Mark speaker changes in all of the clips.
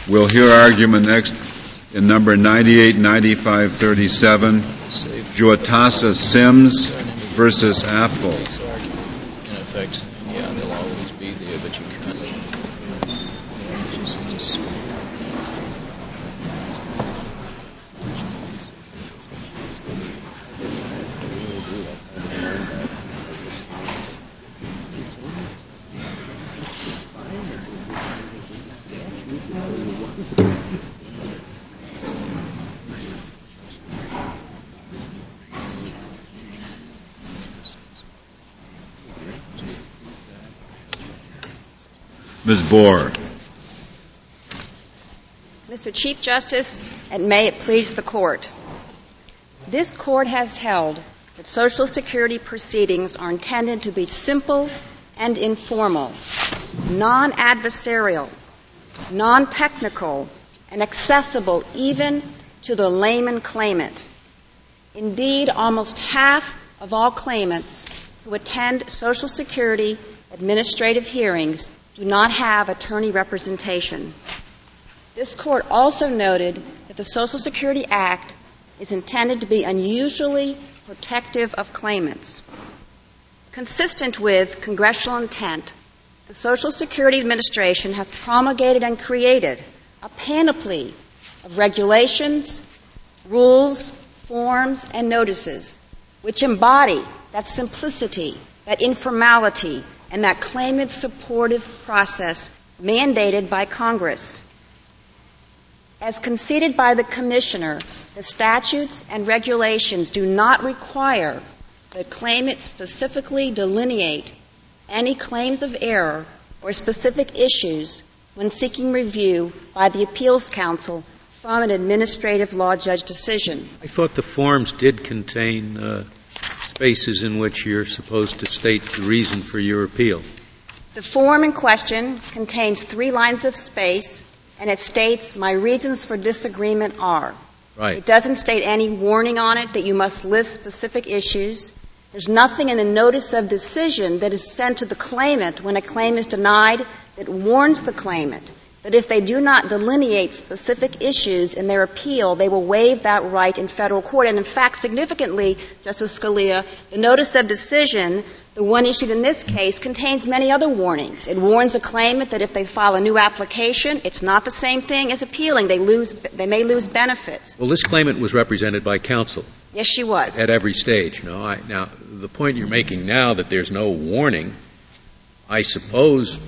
Speaker 1: We'll hear argument next in number 989537, Juatasa Sims versus Apple.
Speaker 2: In effect, yeah, they'll always be there, but you can't just
Speaker 1: Ms. Bohr.
Speaker 3: Mr. Chief Justice, and may it please the Court. This Court has held that Social Security proceedings are intended to be simple and informal, non-adversarial, non-technical, and accessible even to the layman claimant. Indeed, almost half of all claimants who attend Social Security administrative hearings do not have attorney representation. This Court also noted that the Social Security Act is intended to be unusually protective of claimants. Consistent with congressional intent, the Social Security Administration has promulgated and created a panoply of regulations, rules, forms, and notices which embody that simplicity, that informality, and that claimant supportive process mandated by Congress. As conceded by the Commissioner, the statutes and regulations do not require that claimants specifically delineate any claims of error or specific issues when seeking review by the Appeals Council from an administrative law judge decision.
Speaker 4: I thought the forms did contain spaces in which you're supposed to state the reason for your appeal.
Speaker 3: The form in question contains 3 lines of space, and it states, "My reasons for disagreement are."
Speaker 4: Right.
Speaker 3: It doesn't state any warning on it that you must list specific issues. There's nothing in the notice of decision that is sent to the claimant when a claim is denied that warns the claimant that if they do not delineate specific issues in their appeal, they will waive that right in federal court. And in fact, significantly, Justice Scalia, the notice of decision, the one issued in this case, contains many other warnings. It warns a claimant that if they file a new application, it's not the same thing as appealing. They may lose benefits.
Speaker 4: Well, this claimant was represented by counsel.
Speaker 3: Yes, she was.
Speaker 4: At every stage. Now, the point you're making now that there's no warning, I suppose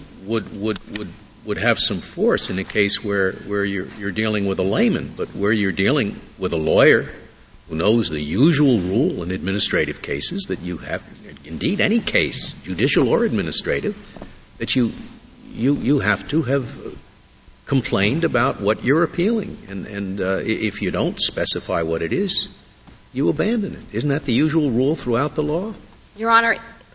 Speaker 4: would have some force in a case where you're dealing with a layman, but where you're dealing with a lawyer who knows the usual rule in administrative cases that you have, indeed any case, judicial or administrative, that you have to have complained about what you're appealing. And if you don't specify what it is, you abandon it. Isn't that the usual rule throughout the law?
Speaker 3: Your Honor,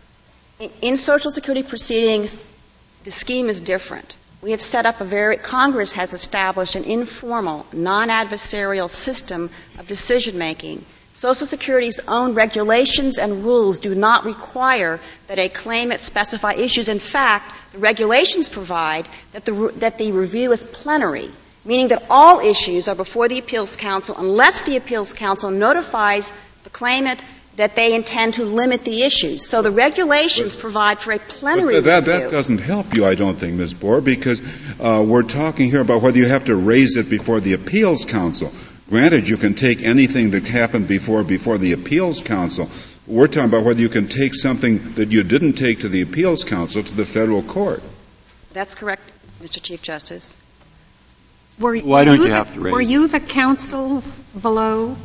Speaker 3: in Social Security proceedings, the scheme is different. We have set up Congress has established an informal, non-adversarial system of decision-making. Social Security's own regulations and rules do not require that a claimant specify issues. In fact, the regulations provide that the review is plenary, meaning that all issues are before the Appeals Council unless the Appeals Council notifies the claimant that they intend to limit the issues. So the regulations provide for a plenary review.
Speaker 1: That doesn't help you, I don't think, Ms. Bohr, because we're talking here about whether you have to raise it before the Appeals Council. Granted, you can take anything that happened before the Appeals Council. We're talking about whether you can take something that you didn't take to the Appeals Council to the federal court.
Speaker 3: That's correct, Mr. Chief Justice.
Speaker 5: Why don't you have to raise it?
Speaker 6: Were you the counsel below?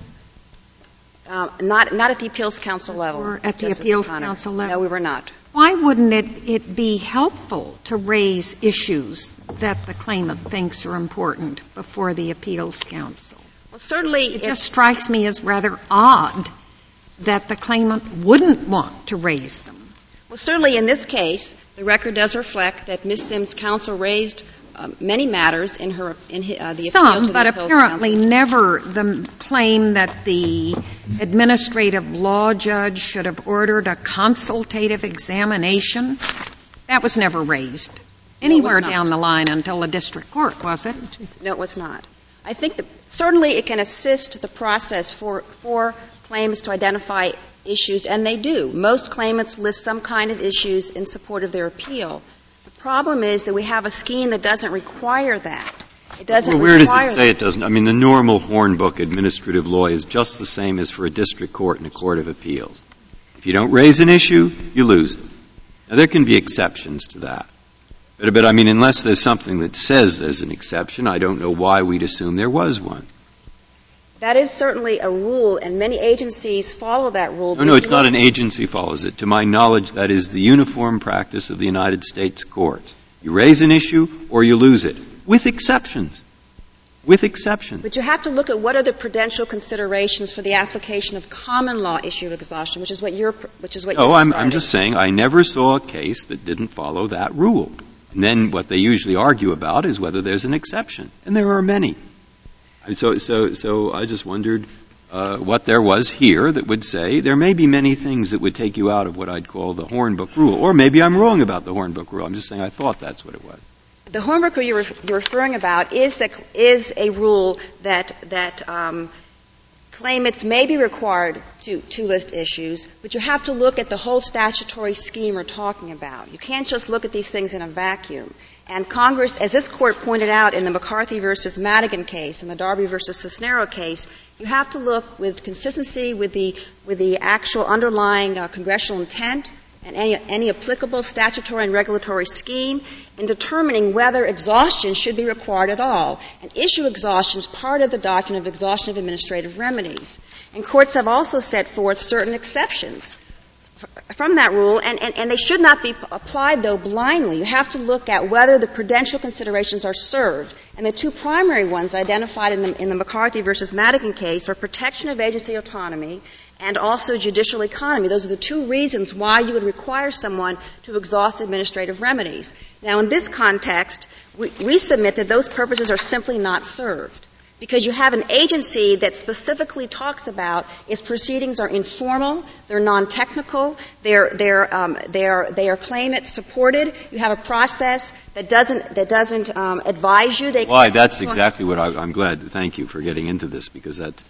Speaker 3: Not at the Appeals Council level.
Speaker 6: Or at the
Speaker 3: Justice
Speaker 6: Appeals
Speaker 3: O'Connor.
Speaker 6: Council level?
Speaker 3: No, we were not.
Speaker 6: Why wouldn't it be helpful to raise issues that the claimant thinks are important before the Appeals Council?
Speaker 3: Well, certainly
Speaker 6: it just strikes me as rather odd that the claimant wouldn't want to raise them.
Speaker 3: Well, certainly in this case, the record does reflect that Ms. Sims' counsel raised many matters in the appeal to the Appeals
Speaker 6: but apparently
Speaker 3: Council.
Speaker 6: never the claim that the administrative law judge should have ordered a consultative examination. That was never raised. anywhere down the line until the district court, was it?
Speaker 3: No, it was not. I think that certainly it can assist the process for claimants to identify issues, and they do. Most claimants list some kind of issues in support of their appeal. The problem is that we have a scheme that doesn't require that. It doesn't
Speaker 5: where
Speaker 3: require
Speaker 5: does it say it doesn't? I mean, the normal Hornbook administrative law is just the same as for a district court and a court of appeals. If you don't raise an issue, you lose it. Now, there can be exceptions to that. But I mean, unless there's something that says there's an exception, I don't know why we'd assume there was one.
Speaker 3: That is certainly a rule, and many agencies follow that rule.
Speaker 5: No, it's not an agency follows it. To my knowledge, that is the uniform practice of the United States courts. You raise an issue or you lose it, with exceptions. With exceptions.
Speaker 3: But you have to look at what are the prudential considerations for the application of common law issue exhaustion, which is what you're
Speaker 5: I'm just saying I never saw a case that didn't follow that rule. And then what they usually argue about is whether there's an exception. And there are many. So I just wondered what there was here that would say there may be many things that would take you out of what I'd call the Hornbook rule. Or maybe I'm wrong about the Hornbook rule. I'm just saying I thought that's what it was.
Speaker 3: The Hornbook rule you're referring about is a rule that claimants may be required to list issues, but you have to look at the whole statutory scheme we're talking about. You can't just look at these things in a vacuum. And Congress, as this Court pointed out in the McCarthy versus Madigan case and the Darby versus Cisnero case, you have to look with consistency with the actual underlying congressional intent and any applicable statutory and regulatory scheme in determining whether exhaustion should be required at all. And issue exhaustion is part of the doctrine of exhaustion of administrative remedies. And courts have also set forth certain exceptions from that rule, and they should not be applied, though, blindly. You have to look at whether the prudential considerations are served. And the two primary ones identified in the McCarthy versus Madigan case are protection of agency autonomy and also judicial economy. Those are the two reasons why you would require someone to exhaust administrative remedies. Now, in this context, we submit that those purposes are simply not served, because you have an agency that specifically talks about its proceedings are informal, they're non-technical, they are claimant supported. You have a process that doesn't advise you.
Speaker 5: That's exactly what I'm glad. Thank you for getting into this, because that's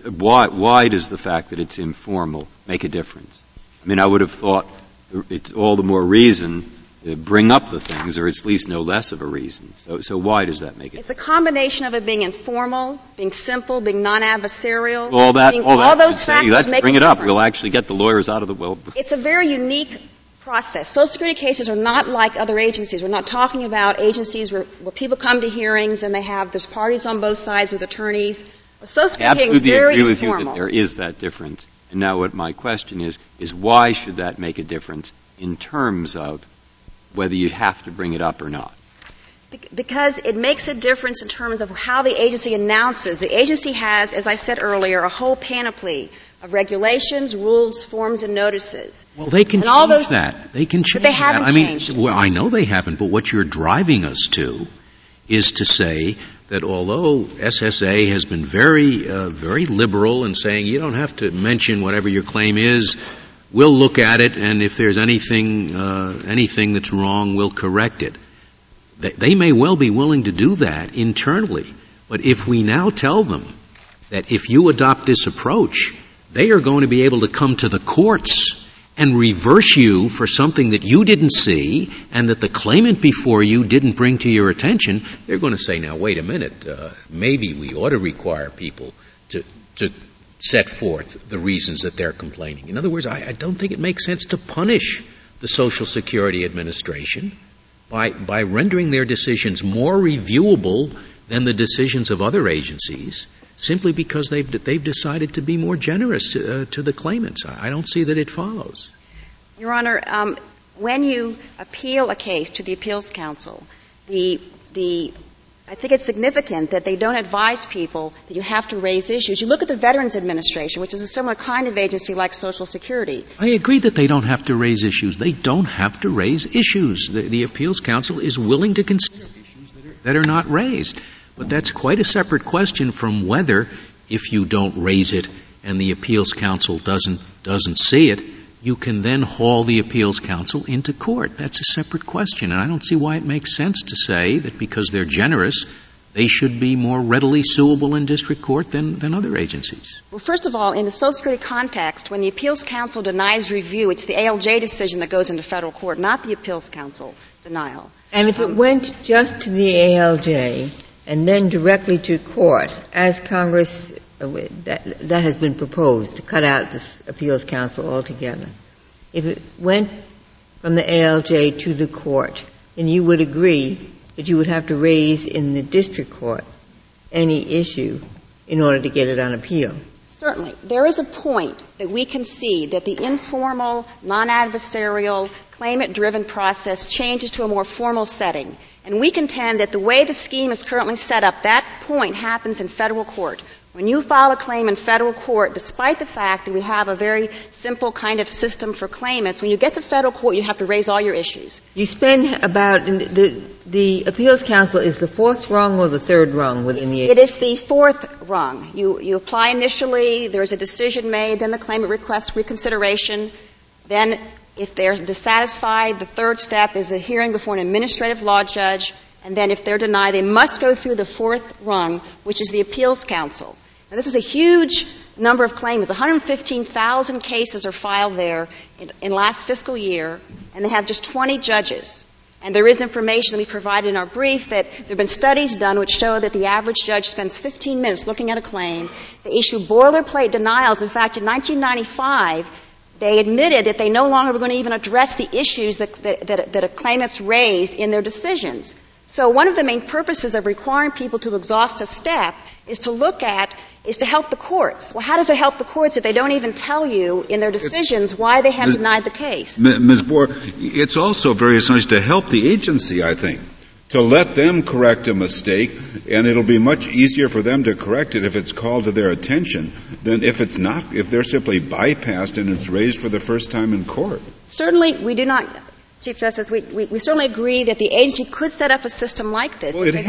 Speaker 5: why does the fact that it's informal make a difference? I mean, I would have thought it's all the more reason to bring up the things, or it's at least no less of a reason. So why does that make it?
Speaker 3: It's a combination of it being informal, being simple, being non-adversarial.
Speaker 5: All
Speaker 3: those factors
Speaker 5: let's
Speaker 3: make
Speaker 5: bring it
Speaker 3: a
Speaker 5: up.
Speaker 3: difference.
Speaker 5: We'll actually get the lawyers out of the well.
Speaker 3: It's a very unique process. Social Security cases are not like other agencies. We're not talking about agencies where people come to hearings and there's parties on both sides with attorneys. Social Security is very
Speaker 5: absolutely agree with
Speaker 3: informal.
Speaker 5: you that there is that difference. And now what my question is why should that make a difference in terms of whether you have to bring it up or not?
Speaker 3: Because it makes a difference in terms of how the agency announces. The agency has, as I said earlier, a whole panoply of regulations, rules, forms, and notices.
Speaker 4: Well, they can change that. They can change
Speaker 3: that. But they haven't
Speaker 4: changed. Well, I know they haven't, but what you're driving us to is to say that although SSA has been very liberal in saying you don't have to mention whatever your claim is, we'll look at it, and if there's anything that's wrong, we'll correct it. They may well be willing to do that internally, but if we now tell them that if you adopt this approach, they are going to be able to come to the courts and reverse you for something that you didn't see and that the claimant before you didn't bring to your attention, they're going to say, now, wait a minute, maybe we ought to require people to set forth the reasons that they're complaining. In other words, I don't think it makes sense to punish the Social Security Administration by rendering their decisions more reviewable than the decisions of other agencies simply because they've decided to be more generous to the claimants. I don't see that it follows.
Speaker 3: Your Honor, when you appeal a case to the Appeals Council, I think it's significant that they don't advise people that you have to raise issues. You look at the Veterans Administration, which is a similar kind of agency like Social Security.
Speaker 4: I agree that they don't have to raise issues. They don't have to raise issues. The Appeals Council is willing to consider issues that are not raised. But that's quite a separate question from whether, if you don't raise it and the Appeals Council doesn't see it, you can then haul the appeals council into court. That's a separate question, and I don't see why it makes sense to say that because they're generous, they should be more readily suable in district court than other agencies.
Speaker 3: Well, first of all, in the Social Security context, when the appeals council denies review, it's the ALJ decision that goes into federal court, not the appeals council denial.
Speaker 7: And if it went just to the ALJ and then directly to court, as Congress that has been proposed to cut out this appeals council altogether, if it went from the ALJ to the court, then you would agree that you would have to raise in the district court any issue in order to get it on appeal.
Speaker 3: Certainly. There is a point that we can see that the informal, non-adversarial, claimant-driven process changes to a more formal setting. And we contend that the way the scheme is currently set up, that point happens in federal court. When you file a claim in federal court, despite the fact that we have a very simple kind of system for claimants, when you get to federal court, you have to raise all your issues.
Speaker 7: You spend about the appeals council is the fourth rung or the third rung within the agency?
Speaker 3: It is the fourth rung. You apply initially, there's a decision made, then the claimant requests reconsideration. Then, if they're dissatisfied, the third step is a hearing before an administrative law judge. And then if they're denied, they must go through the fourth rung, which is the appeals council. Now, this is a huge number of claims. 115,000 cases are filed there in last fiscal year, and they have just 20 judges. And there is information that we provided in our brief that there have been studies done which show that the average judge spends 15 minutes looking at a claim. They issue boilerplate denials. In fact, in 1995, they admitted that they no longer were going to even address the issues that a claimant's raised in their decisions. So one of the main purposes of requiring people to exhaust a step is to help the courts. Well, how does it help the courts if they don't even tell you in their decisions why they have denied the case?
Speaker 1: Ms. Bohr, it's also very essential to help the agency, I think, to let them correct a mistake, and it'll be much easier for them to correct it if it's called to their attention than if it's not, if they're simply bypassed and it's raised for the first time in court.
Speaker 3: Certainly, we do not, Chief Justice, we certainly agree that the agency could set up a system like this.
Speaker 1: Well, it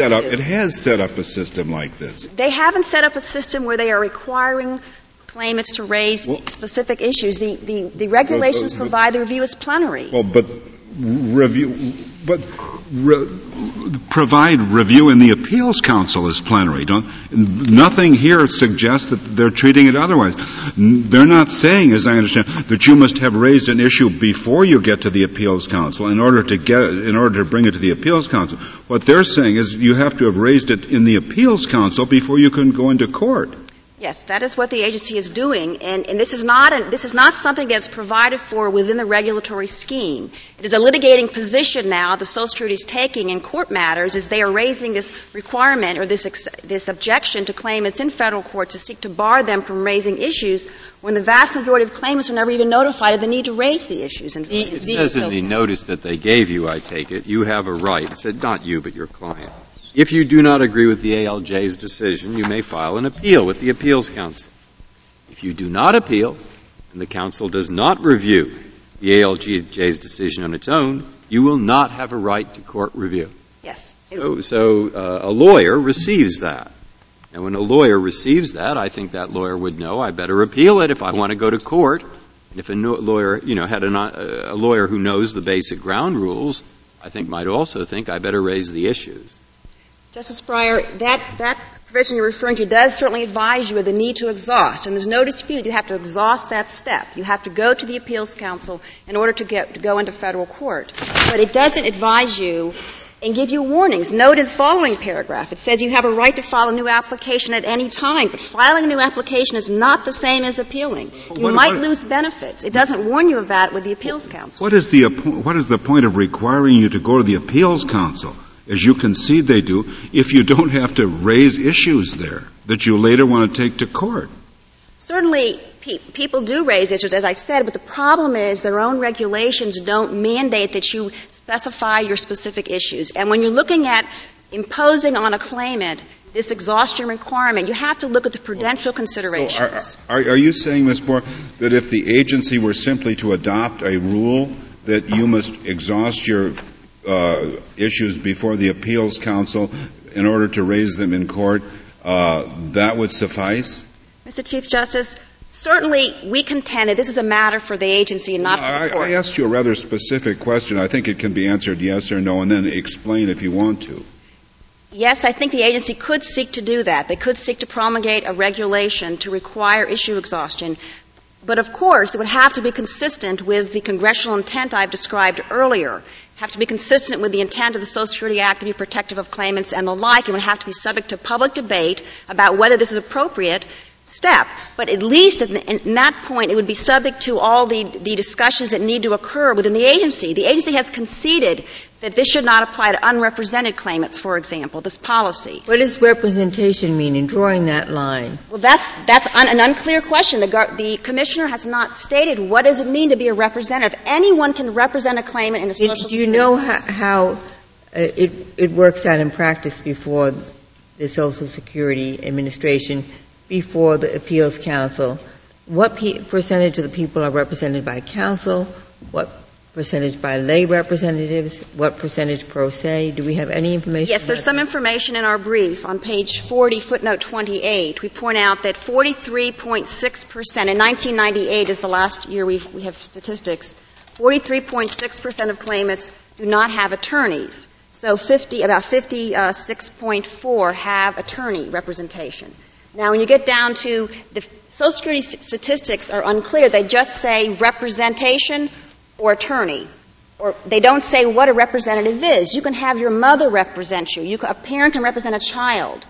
Speaker 1: has set up a system like this.
Speaker 3: They haven't set up a system where they are requiring claimants to raise specific issues. The regulations provide the review as plenary.
Speaker 1: Well, provide review in the appeals council as plenary. Nothing here suggests that they're treating it otherwise. They're not saying, as I understand, that you must have raised an issue before you get to the appeals council in order to bring it to the appeals council. What they're saying is you have to have raised it in the appeals council before you can go into court.
Speaker 3: Yes, that is what the agency is doing, and this is not something that's provided for within the regulatory scheme. It is a litigating position now the Social Security is taking in court matters as they are raising this requirement or this objection to claimants in federal court to seek to bar them from raising issues when the vast majority of claimants were never even notified of the need to raise the issues.
Speaker 5: It says in the notice that they gave you, I take it, you have a right. It said not you, but your client. If you do not agree with the ALJ's decision, you may file an appeal with the appeals council. If you do not appeal, and the council does not review the ALJ's decision on its own, you will not have a right to court review.
Speaker 3: Yes.
Speaker 5: So a lawyer receives that. And when a lawyer receives that, I think that lawyer would know I better appeal it if I want to go to court. And if a lawyer, had a lawyer who knows the basic ground rules, I think might also think I better raise the issues.
Speaker 3: Justice Breyer, that provision you're referring to does certainly advise you of the need to exhaust. And there's no dispute you have to exhaust that step. You have to go to the appeals council in order to go into federal court. But it doesn't advise you and give you warnings. Note in the following paragraph, it says you have a right to file a new application at any time, but filing a new application is not the same as appealing. You might lose benefits. It doesn't warn you of that with the appeals council.
Speaker 1: What is the point of requiring you to go to the appeals council, as you concede they do, if you don't have to raise issues there that you later want to take to court?
Speaker 3: Certainly, people do raise issues, as I said, but the problem is their own regulations don't mandate that you specify your specific issues. And when you're looking at imposing on a claimant this exhaustion requirement, you have to look at the prudential considerations.
Speaker 1: So are you saying, Ms. Bohr, that if the agency were simply to adopt a rule that you must exhaust your issues before the appeals council in order to raise them in court, that would suffice?
Speaker 3: Mr. Chief Justice, Certainly, we contend that this is a matter for the agency and not for the court.
Speaker 1: I asked you a rather specific question. I think it can be answered yes or no, and then explain if you want to.
Speaker 3: Yes, I think the agency could seek to do that. They could seek to promulgate a regulation to require issue exhaustion. But of course, it would have to be consistent with the congressional intent I've described earlier, have to be consistent with the intent of the Social Security Act to be protective of claimants and the like. It would have to be subject to public debate about whether this is appropriate step. But at least in that point, it would be subject to all the discussions that need to occur within the agency. The agency has conceded that this should not apply to unrepresented claimants, for example, this policy.
Speaker 7: What does representation mean in drawing that line?
Speaker 3: Well, that's an unclear question. The Commissioner has not stated what does it mean to be a representative. Anyone can represent a claimant in a Social Security.
Speaker 7: Do you know how it works out in practice before the Social Security Administration, before the Appeals Council? What percentage of the people are represented by counsel? What percentage by lay representatives? What percentage pro se? Do we have any information?
Speaker 3: Yes, there's some information in our brief. On page 40, footnote 28, we point out that 43.6%, in 1998 is the last year we have statistics, 43.6% of claimants do not have attorneys. So about 56.4 have attorney representation. Now, when you get down to the Social Security statistics are unclear. They just say representation or attorney. Or they don't say what a representative is. You can have your mother represent you. A parent can represent a child.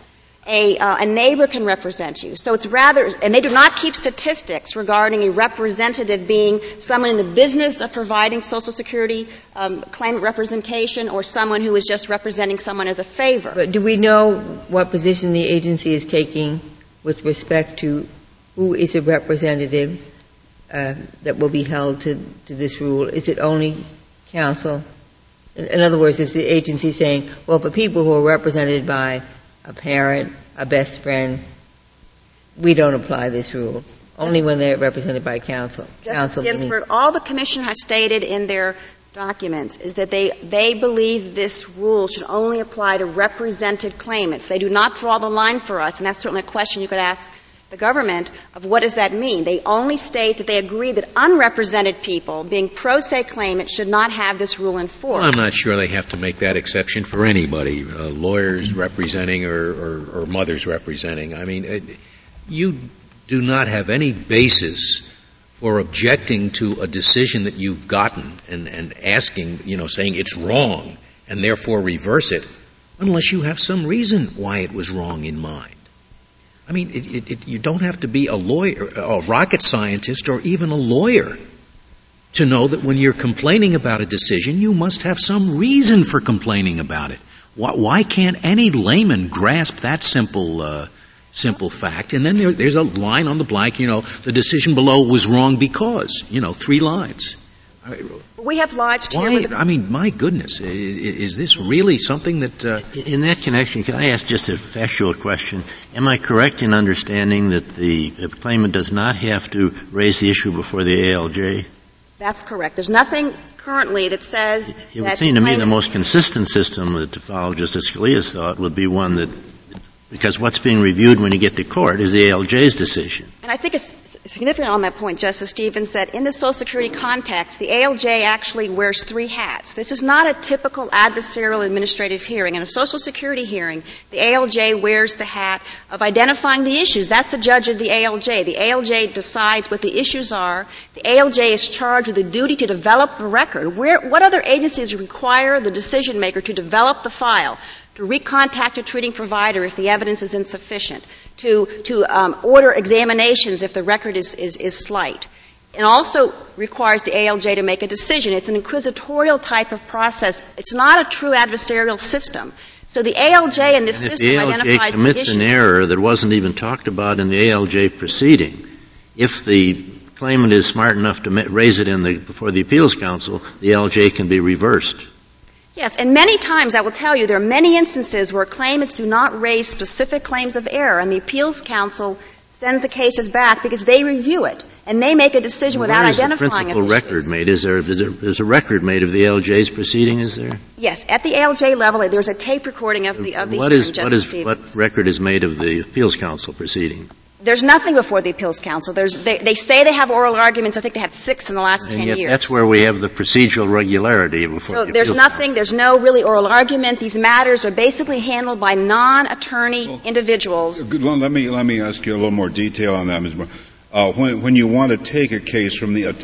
Speaker 3: A neighbor can represent you. So it's rather, and they do not keep statistics regarding a representative being someone in the business of providing Social Security claimant representation or someone who is just representing someone as a favor.
Speaker 7: But do we know what position the agency is taking with respect to who is a representative that will be held to this rule? Is it only counsel? In other words, is the agency saying, well, for people who are represented by a parent, a best friend, we don't apply this rule, only when they're represented by counsel?
Speaker 3: Justice Ginsburg, all the Commission has stated in their documents is that they believe this rule should only apply to represented claimants. They do not draw the line for us, and that's certainly a question you could ask the government of what does that mean. They only state that they agree that unrepresented people, being pro se claimants, should not have this rule in force.
Speaker 4: Well, I'm not sure they have to make that exception for anybody, lawyers representing or mothers representing. I mean, you do not have any basis for objecting to a decision that you've gotten and asking, saying it's wrong and therefore reverse it, unless you have some reason why it was wrong in mind. I mean, you don't have to be a lawyer, a rocket scientist, or even a lawyer to know that when you're complaining about a decision, you must have some reason for complaining about it. Why can't any layman grasp that simple fact? And then there's a line on the blank, the decision below was wrong because, 3 lines.
Speaker 3: We have lodged here.
Speaker 4: I mean, my goodness, is this really something that...
Speaker 8: In that connection, can I ask just a factual question? Am I correct in understanding that the claimant does not have to raise the issue before the ALJ?
Speaker 3: That's correct. There's nothing currently that says
Speaker 8: It would seem to me the most consistent system to follow Justice Scalia's thought would be one that, because what's being reviewed when you get to court is the ALJ's decision.
Speaker 3: And I think it's significant on that point, Justice Stevens, that in the Social Security context, the ALJ actually wears 3 hats. This is not a typical adversarial administrative hearing. In a Social Security hearing, the ALJ wears the hat of identifying the issues. That's the judge of the ALJ. The ALJ decides what the issues are. The ALJ is charged with the duty to develop the record. What other agencies require the decision maker to develop the file, to recontact a treating provider if the evidence is insufficient, to order examinations if the record is slight. It also requires the ALJ to make a decision. It's an inquisitorial type of process. It's not a true adversarial system. So the ALJ in this system identifies the issue.
Speaker 8: If the ALJ commits an error that wasn't even talked about in the ALJ proceeding, if the claimant is smart enough to raise it before the Appeals Council, the ALJ can be reversed.
Speaker 3: Yes, and many times, I will tell you, there are many instances where claimants do not raise specific claims of error, and the Appeals Council sends the cases back because they review it, and they make a decision without identifying it.
Speaker 8: Where is the principal record made? There's a record made of the ALJ's proceeding, is there?
Speaker 3: Yes, at the ALJ level, there's a tape recording of the
Speaker 8: What record is made of the Appeals Council proceeding?
Speaker 3: There's nothing before the Appeals Council. They say they have oral arguments. I think they had 6 in the last 10 years.
Speaker 8: That's where we have the procedural regularity before
Speaker 3: So
Speaker 8: the
Speaker 3: there's
Speaker 8: Appeals
Speaker 3: nothing, there's no really oral argument. These matters are basically handled by non-attorney individuals.
Speaker 1: Let me ask you a little more detail on that, Ms. Moore. When you want to take a case from the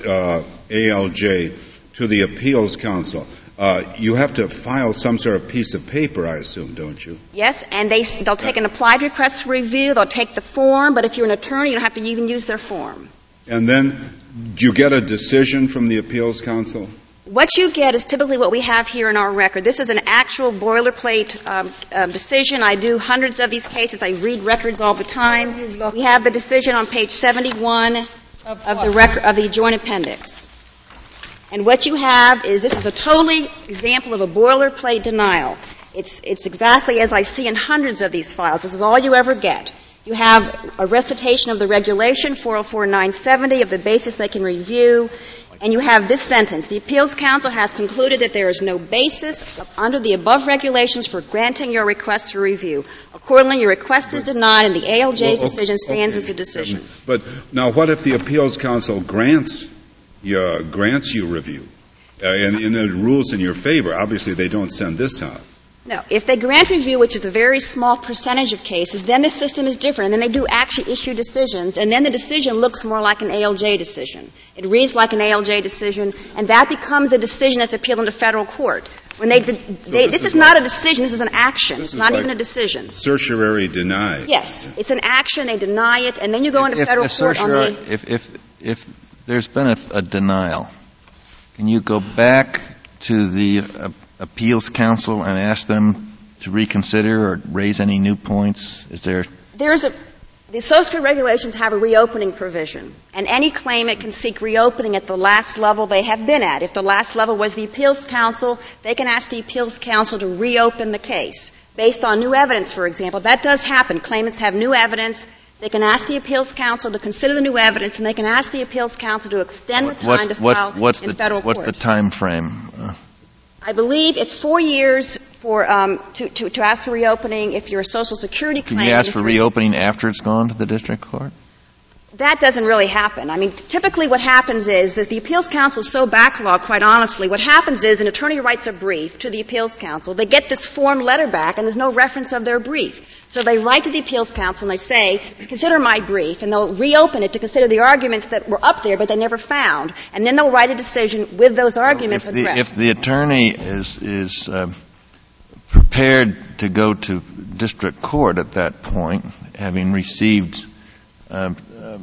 Speaker 1: ALJ to the Appeals Council, you have to file some sort of piece of paper, I assume, don't you?
Speaker 3: Yes, and they'll take an applied request for review, they'll take the form, but if you're an attorney, you don't have to even use their form.
Speaker 1: And then, do you get a decision from the Appeals Council?
Speaker 3: What you get is typically what we have here in our record. This is an actual boilerplate decision. I do hundreds of these cases. I read records all the time. We have the decision on page 71 of the Joint Appendix. And what you have is, this is a totally example of a boilerplate denial. It's exactly as I see in hundreds of these files. This is all you ever get. You have a recitation of the regulation, 404-970, of the basis they can review, and you have this sentence. The Appeals Council has concluded that there is no basis under the above regulations for granting your request for review. Accordingly, your request is denied, and the ALJ's decision stands as a decision.
Speaker 1: But now, what if the Appeals Council grants you review and it rules in your favor? Obviously, they don't send this out.
Speaker 3: No. If they grant review, which is a very small percentage of cases, then the system is different. And then they do actually issue decisions, and then the decision looks more like an ALJ decision. It reads like an ALJ decision, and that becomes a decision that's appealed into federal court. When this is not a decision, this is an action. It's not even a decision.
Speaker 1: Certiorari denied.
Speaker 3: Yes. It's an action, they deny it, and then you go into federal court on the...
Speaker 9: If there's been a denial, can you go back to the Appeals Council and ask them to reconsider or raise any new points? The
Speaker 3: Social Security regulations have a reopening provision, and any claimant can seek reopening at the last level they have been at. If the last level was the Appeals Council, they can ask the Appeals Council to reopen the case based on new evidence, for example. That does happen. Claimants have new evidence. They can ask the Appeals Council to consider the new evidence, and they can ask the Appeals Council to extend the time to file in federal court.
Speaker 9: What's the time frame?
Speaker 3: I believe it's 4 years for to ask for reopening if you're a Social Security claimant.
Speaker 9: Can you ask for reopening after it's gone to the district court?
Speaker 3: That doesn't really happen. I mean, typically what happens is that the Appeals Council is so backlogged, quite honestly. What happens is an attorney writes a brief to the Appeals Council. They get this form letter back, and there's no reference of their brief. So they write to the Appeals Council, and they say, consider my brief, and they'll reopen it to consider the arguments that were up there but they never found. And then they'll write a decision with those arguments addressed.
Speaker 9: If the attorney is prepared to go to district court at that point, having received an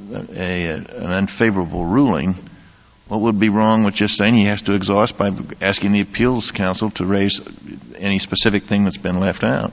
Speaker 9: unfavorable ruling, what would be wrong with just saying he has to exhaust by asking the Appeals Council to raise any specific thing that's been left out?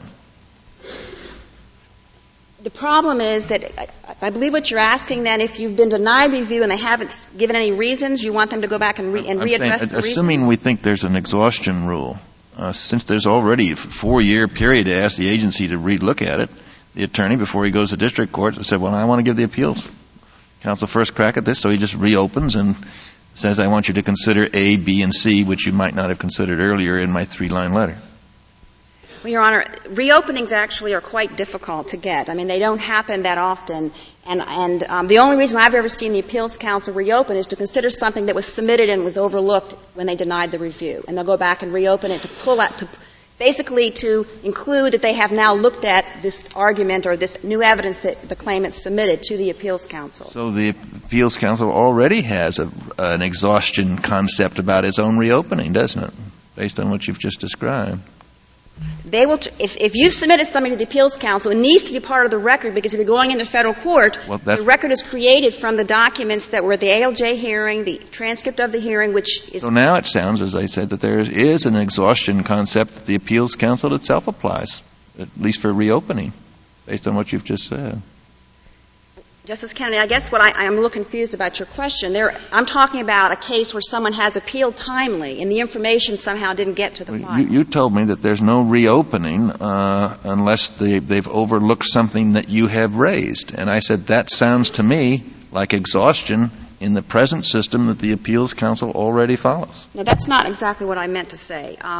Speaker 3: The problem is that I believe what you're asking then, if you've been denied review and they haven't given any reasons, you want them to go back and readdress the reasons?
Speaker 9: Assuming we think there's an exhaustion rule, since there's already a 4-year period to ask the agency to relook at it, the attorney, before he goes to district court, said, well, I want to give the Appeals Council first crack at this, so he just reopens and says, I want you to consider A, B, and C, which you might not have considered earlier in my 3-line letter.
Speaker 3: Well, Your Honor, reopenings actually are quite difficult to get. I mean, they don't happen that often. And the only reason I've ever seen the Appeals Council reopen is to consider something that was submitted and was overlooked when they denied the review. And they'll go back and reopen it to pull out, basically to include that they have now looked at this argument or this new evidence that the claimant submitted to the Appeals Council.
Speaker 9: So the Appeals Council already has an exhaustion concept about its own reopening, doesn't it, based on what you've just described?
Speaker 3: They will, if you've submitted something to the Appeals Council, it needs to be part of the record, because if you're going into federal court, the record is created from the documents that were at the ALJ hearing, the transcript of the hearing, which is...
Speaker 9: So now it sounds, as I said, that there is an exhaustion concept that the Appeals Council itself applies, at least for reopening, based on what you've just said.
Speaker 3: Justice Kennedy, I guess I'm a little confused about your question. I'm talking about a case where someone has appealed timely and the information somehow didn't get to the file.
Speaker 9: You told me that there's no reopening unless they've overlooked something that you have raised. And I said that sounds to me like exhaustion in the present system that the Appeals Council already follows.
Speaker 3: No, that's not exactly what I meant to say.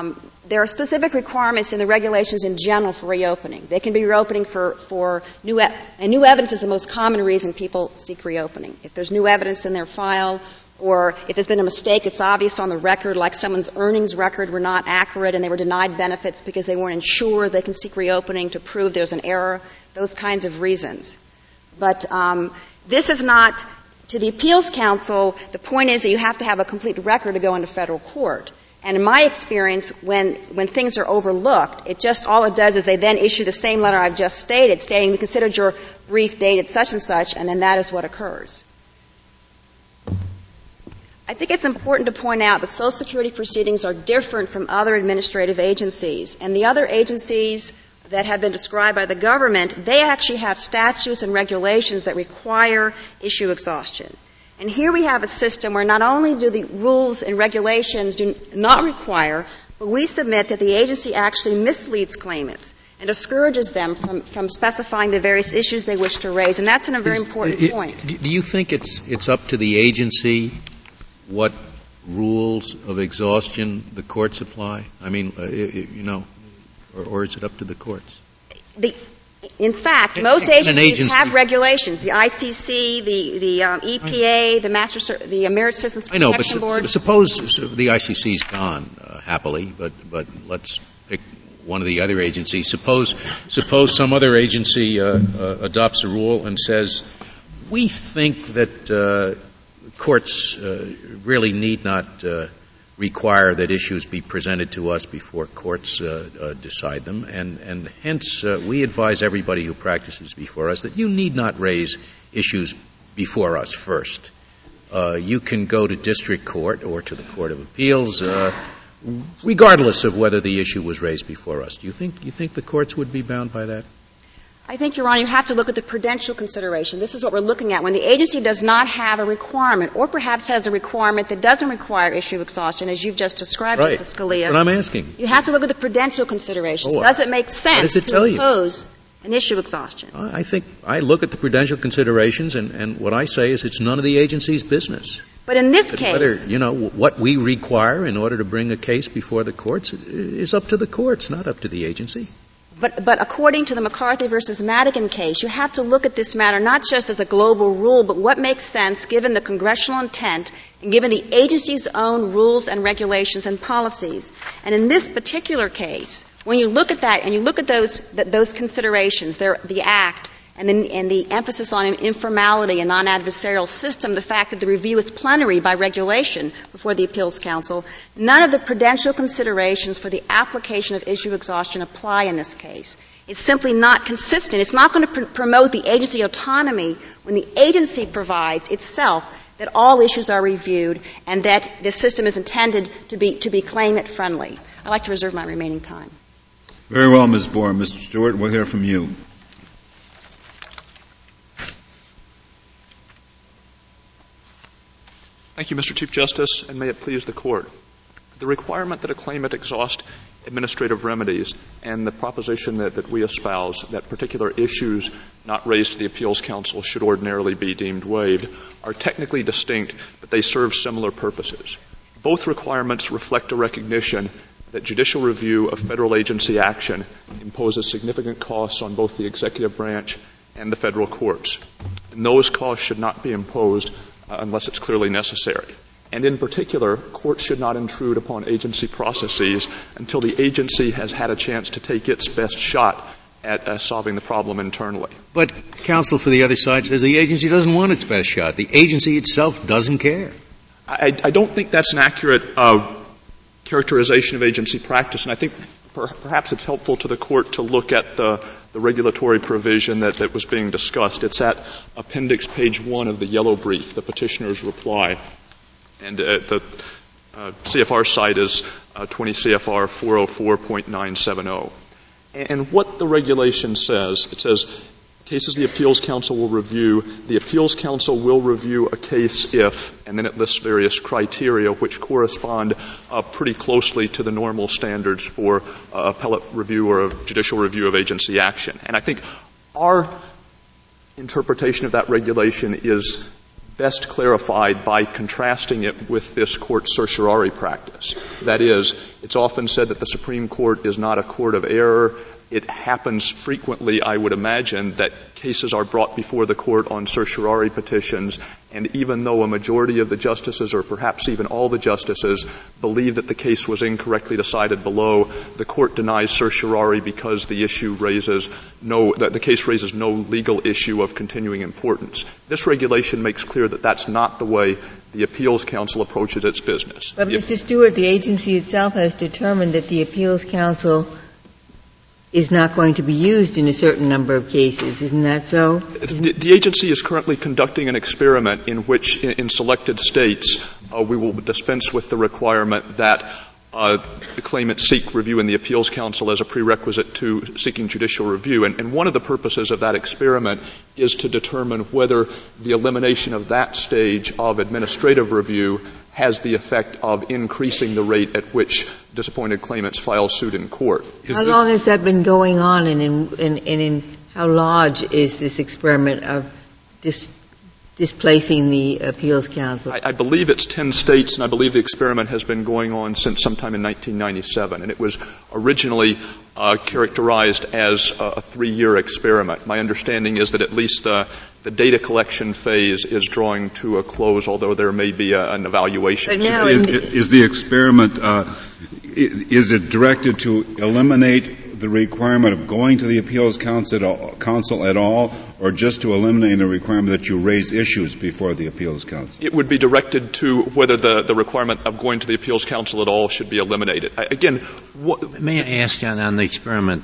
Speaker 3: there are specific requirements in the regulations in general for reopening. They can be reopening for new evidence is the most common reason people seek reopening. If there's new evidence in their file, or if there's been a mistake, it's obvious on the record, like someone's earnings record were not accurate and they were denied benefits because they weren't insured, they can seek reopening to prove there's an error, those kinds of reasons. But this is not, to the Appeals Council, the point is that you have to have a complete record to go into federal court. And in my experience, when things are overlooked, all it does is they then issue the same letter I've just stated, stating we considered your brief dated such and such, and then that is what occurs. I think it's important to point out that Social Security proceedings are different from other administrative agencies. And the other agencies that have been described by the government, they actually have statutes and regulations that require issue exhaustion. And here we have a system where not only do the rules and regulations do not require, but we submit that the agency actually misleads claimants and discourages them from specifying the various issues they wish to raise. And that's a very important point.
Speaker 4: Do you think it's up to the agency what rules of exhaustion the courts apply? I mean, or is it up to the courts?
Speaker 3: In fact, most agencies have regulations. The ICC, the EPA, the Merit Systems Protection Board.
Speaker 4: I know, but suppose the ICC's gone happily, but let's pick one of the other agencies. Suppose some other agency adopts a rule and says, we think that courts really need not require that issues be presented to us before courts decide them, and hence we advise everybody who practices before us that you need not raise issues before us first. You can go to district court or to the Court of Appeals regardless of whether the issue was raised before us. Do you think the courts would be bound by that?
Speaker 3: I think, Your Honor, you have to look at the prudential consideration. This is what we're looking at. When the agency does not have a requirement, or perhaps has a requirement that doesn't require issue exhaustion, as you've just described,
Speaker 4: right.
Speaker 3: Justice Scalia.
Speaker 4: That's what I'm asking.
Speaker 3: You have to look at the prudential considerations. Does it make sense to impose an issue exhaustion?
Speaker 4: I think I look at the prudential considerations, and what I say is it's none of the agency's business.
Speaker 3: But in this case,
Speaker 4: whether, what we require in order to bring a case before the courts is up to the courts, not up to the agency.
Speaker 3: But according to the McCarthy versus Madigan case, you have to look at this matter not just as a global rule, but what makes sense given the congressional intent and given the agency's own rules and regulations and policies. And in this particular case, when you look at that and you look at those considerations, the Act and the emphasis on informality and non-adversarial system, the fact that the review is plenary by regulation before the Appeals Council, none of the prudential considerations for the application of issue exhaustion apply in this case. It's simply not consistent. It's not going to promote the agency autonomy when the agency provides itself that all issues are reviewed and that the system is intended to be claimant-friendly. I'd like to reserve my remaining time.
Speaker 1: Very well, Ms. Bohr. Mr. Stewart, we'll hear from you.
Speaker 10: Thank you, Mr. Chief Justice, and may it please the Court. The requirement that a claimant exhaust administrative remedies and the proposition that we espouse that particular issues not raised to the Appeals Council should ordinarily be deemed waived are technically distinct, but they serve similar purposes. Both requirements reflect a recognition that judicial review of federal agency action imposes significant costs on both the executive branch and the federal courts. And those costs should not be imposed unless it's clearly necessary. And in particular, courts should not intrude upon agency processes until the agency has had a chance to take its best shot at solving the problem internally.
Speaker 4: But counsel for the other side says the agency doesn't want its best shot. The agency itself doesn't care.
Speaker 10: I don't think that's an accurate characterization of agency practice, and I think perhaps it's helpful to the Court to look at the regulatory provision that was being discussed. It's at appendix page 1 of the yellow brief, the petitioner's reply. And the CFR site is 20 CFR 404.970. And what the regulation says, it says, cases the Appeals Council will review, the Appeals Council will review a case if, and then it lists various criteria which correspond pretty closely to the normal standards for appellate review or a judicial review of agency action. And I think our interpretation of that regulation is best clarified by contrasting it with this court's certiorari practice. That is, it's often said that the Supreme Court is not a court of error. It happens frequently, I would imagine, that cases are brought before the court on certiorari petitions, and even though a majority of the justices, or perhaps even all the justices, believe that the case was incorrectly decided below, the court denies certiorari because the case raises no legal issue of continuing importance. This regulation makes clear that that's not the way the Appeals Council approaches its business.
Speaker 7: But, Mr. Stewart, the agency itself has determined that the Appeals Council is not going to be used in a certain number of cases. Isn't that so?
Speaker 10: The agency is currently conducting an experiment in which, in selected states, we will dispense with the requirement that the claimant seek review in the Appeals Council as a prerequisite to seeking judicial review. And one of the purposes of that experiment is to determine whether the elimination of that stage of administrative review has the effect of increasing the rate at which disappointed claimants file suit in court.
Speaker 7: How long has that been going on, and in how large is this experiment of displacing the Appeals Council?
Speaker 10: I believe it's 10 states, and I believe the experiment has been going on since sometime in 1997. And it was originally characterized as a 3-year experiment. My understanding is that at least the data collection phase is drawing to a close, although there may be an evaluation.
Speaker 1: But now is the experiment, is it directed to eliminate the requirement of going to the Appeals Council at all, or just to eliminate the requirement that you raise issues before the Appeals Council?
Speaker 10: It would be directed to whether the requirement of going to the Appeals Council at all should be eliminated. Again,
Speaker 8: may I ask on the experiment,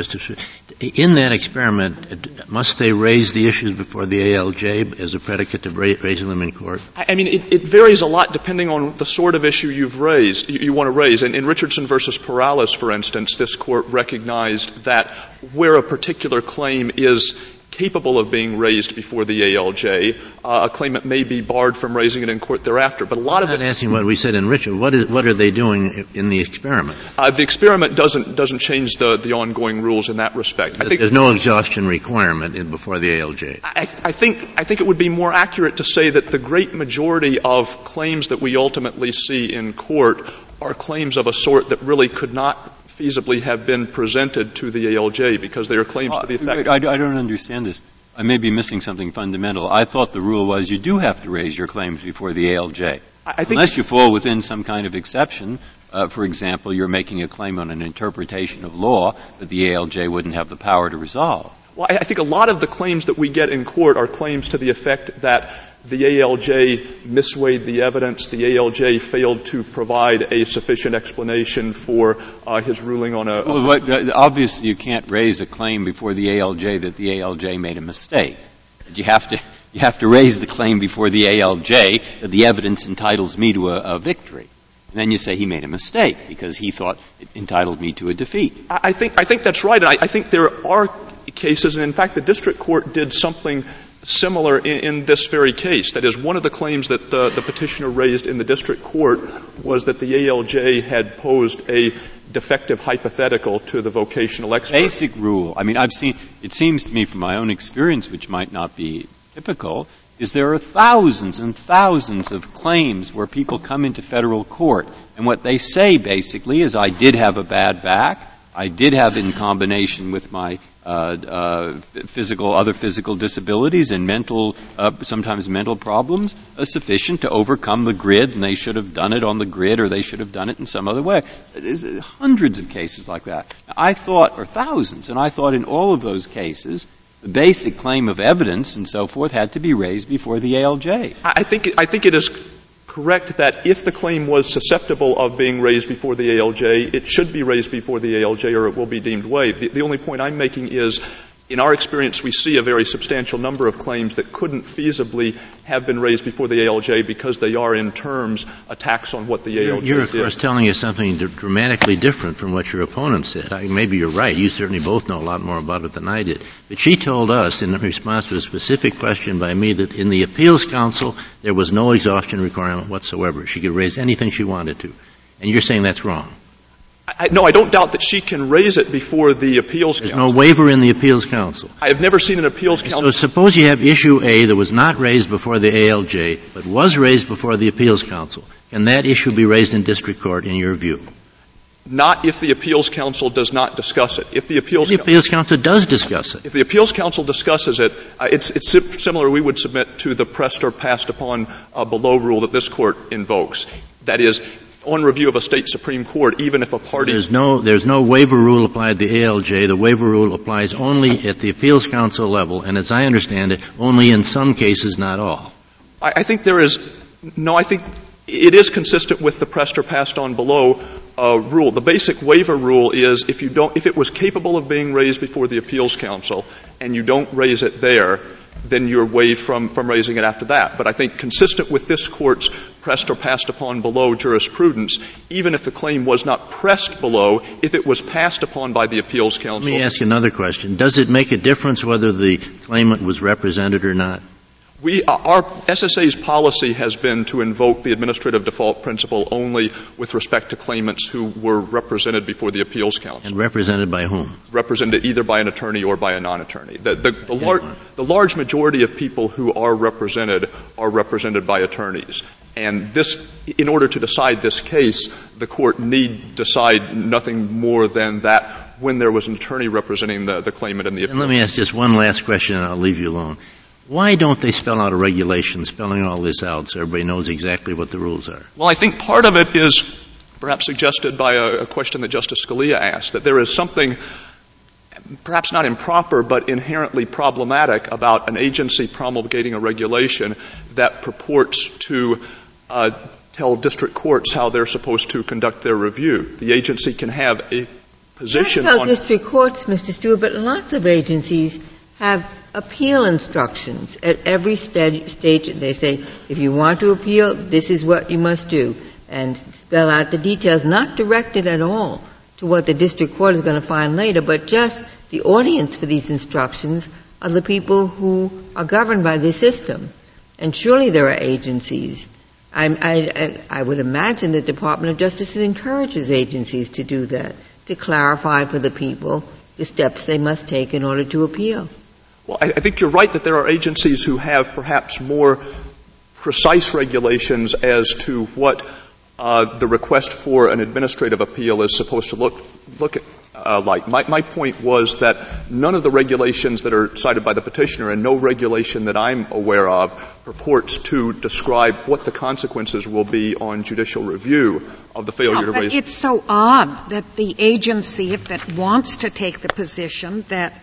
Speaker 8: in that experiment, must they raise the issues before the ALJ as a predicate to raising them in court?
Speaker 10: I mean, it varies a lot depending on the sort of issue you want to raise. And in Richardson versus Perales, for instance, this court recognized that where a particular claim is capable of being raised before the ALJ, a claimant may be barred from raising it in court thereafter. But a lot of it.
Speaker 8: I'm not asking what we said in Richard. What are they doing in the experiment?
Speaker 10: The experiment doesn't change the ongoing rules in that respect. I think
Speaker 8: there's no exhaustion requirement before the ALJ.
Speaker 10: I think it would be more accurate to say that the great majority of claims that we ultimately see in court are claims of a sort that really could not feasibly have been presented to the ALJ because they are claims to the effect.
Speaker 5: I don't understand this. I may be missing something fundamental. I thought the rule was you do have to raise your claims before the ALJ. Unless you fall within some kind of exception. For example, you're making a claim on an interpretation of law that the ALJ wouldn't have the power to resolve.
Speaker 10: Well, I think a lot of the claims that we get in court are claims to the effect that the ALJ misweighed the evidence, the ALJ failed to provide a sufficient explanation for his ruling on a...
Speaker 5: Well, obviously you can't raise a claim before the ALJ that the ALJ made a mistake. You have to raise the claim before the ALJ that the evidence entitles me to a victory. And then you say he made a mistake because he thought it entitled me to a defeat.
Speaker 10: I think that's right. And I think there are cases, and in fact the district court did something similar in this very case. That is, one of the claims that the petitioner raised in the district court was that the ALJ had posed a defective hypothetical to the vocational expert.
Speaker 5: Basic rule. I mean, it seems to me from my own experience, which might not be typical, is there are thousands and thousands of claims where people come into federal court, and what they say basically is I did have a bad back, I did have in combination with my other physical disabilities and sometimes mental problems, sufficient to overcome the grid, and they should have done it on the grid or they should have done it in some other way. There's hundreds of cases like that. Or thousands, and I thought in all of those cases, the basic claim of evidence and so forth had to be raised before the ALJ.
Speaker 10: I think it is correct that if the claim was susceptible of being raised before the ALJ, it should be raised before the ALJ or it will be deemed waived. The only point I'm making is, in our experience, we see a very substantial number of claims that couldn't feasibly have been raised before the ALJ because they are, in terms, attacks on what the ALJ did.
Speaker 8: You're, of course, telling us something dramatically different from what your opponent said. Maybe you're right. You certainly both know a lot more about it than I did. But she told us, in response to a specific question by me, that in the Appeals Council, there was no exhaustion requirement whatsoever. She could raise anything she wanted to. And you're saying that's wrong.
Speaker 10: No, I don't doubt that she can raise it before the appeals council.
Speaker 8: There's no waiver in the appeals council.
Speaker 10: I have never seen an appeals council.
Speaker 8: So suppose you have issue A that was not raised before the ALJ, but was raised before the appeals council. Can that issue be raised in district court, in your view?
Speaker 10: Not if the appeals council does not discuss it. If the appeals
Speaker 8: council does discuss it.
Speaker 10: If the appeals council discusses it, it's similar. We would submit to the pressed or passed upon below rule that this court invokes. That is, on review of a state Supreme Court, even if a party...
Speaker 8: There's no waiver rule applied to the ALJ. The waiver rule applies only at the appeals council level, and as I understand it, only in some cases, not all.
Speaker 10: I think there is... No, I think it is consistent with the pressed or passed on below rule. The basic waiver rule is if it was capable of being raised before the appeals council and you don't raise it there, then you're waived from raising it after that. But I think consistent with this court's pressed or passed upon below jurisprudence, even if the claim was not pressed below, if it was passed upon by the appeals council.
Speaker 8: Let me ask you another question. Does it make a difference whether the claimant was represented or not?
Speaker 10: Our SSA's policy has been to invoke the administrative default principle only with respect to claimants who were represented before the appeals council.
Speaker 8: And represented by whom?
Speaker 10: Represented either by an attorney or by a non-attorney. The large majority of people who are represented by attorneys. And this, in order to decide this case, the court need decide nothing more than that when there was an attorney representing the claimant in the appeals.
Speaker 8: And let me ask just one last question and I'll leave you alone. Why don't they spell out a regulation spelling all this out so everybody knows exactly what the rules are?
Speaker 10: Well, I think part of it is perhaps suggested by a question that Justice Scalia asked, that there is something perhaps not improper but inherently problematic about an agency promulgating a regulation that purports to tell district courts how they're supposed to conduct their review. The agency can have a position
Speaker 7: That's how district courts, Mr. Stewart, but lots of agencies have appeal instructions at every stage. They say, if you want to appeal, this is what you must do, and spell out the details, not directed at all to what the district court is going to find later, but just the audience for these instructions are the people who are governed by this system. And surely there are agencies. I would imagine the Department of Justice encourages agencies to do that, to clarify for the people the steps they must take in order to appeal.
Speaker 10: Well, I think you're right that there are agencies who have perhaps more precise regulations as to what the request for an administrative appeal is supposed to look like. My point was that none of the regulations that are cited by the petitioner and no regulation that I'm aware of purports to describe what the consequences will be on judicial review of the failure to raise.
Speaker 6: But it's so odd that the agency, if it wants to take the position that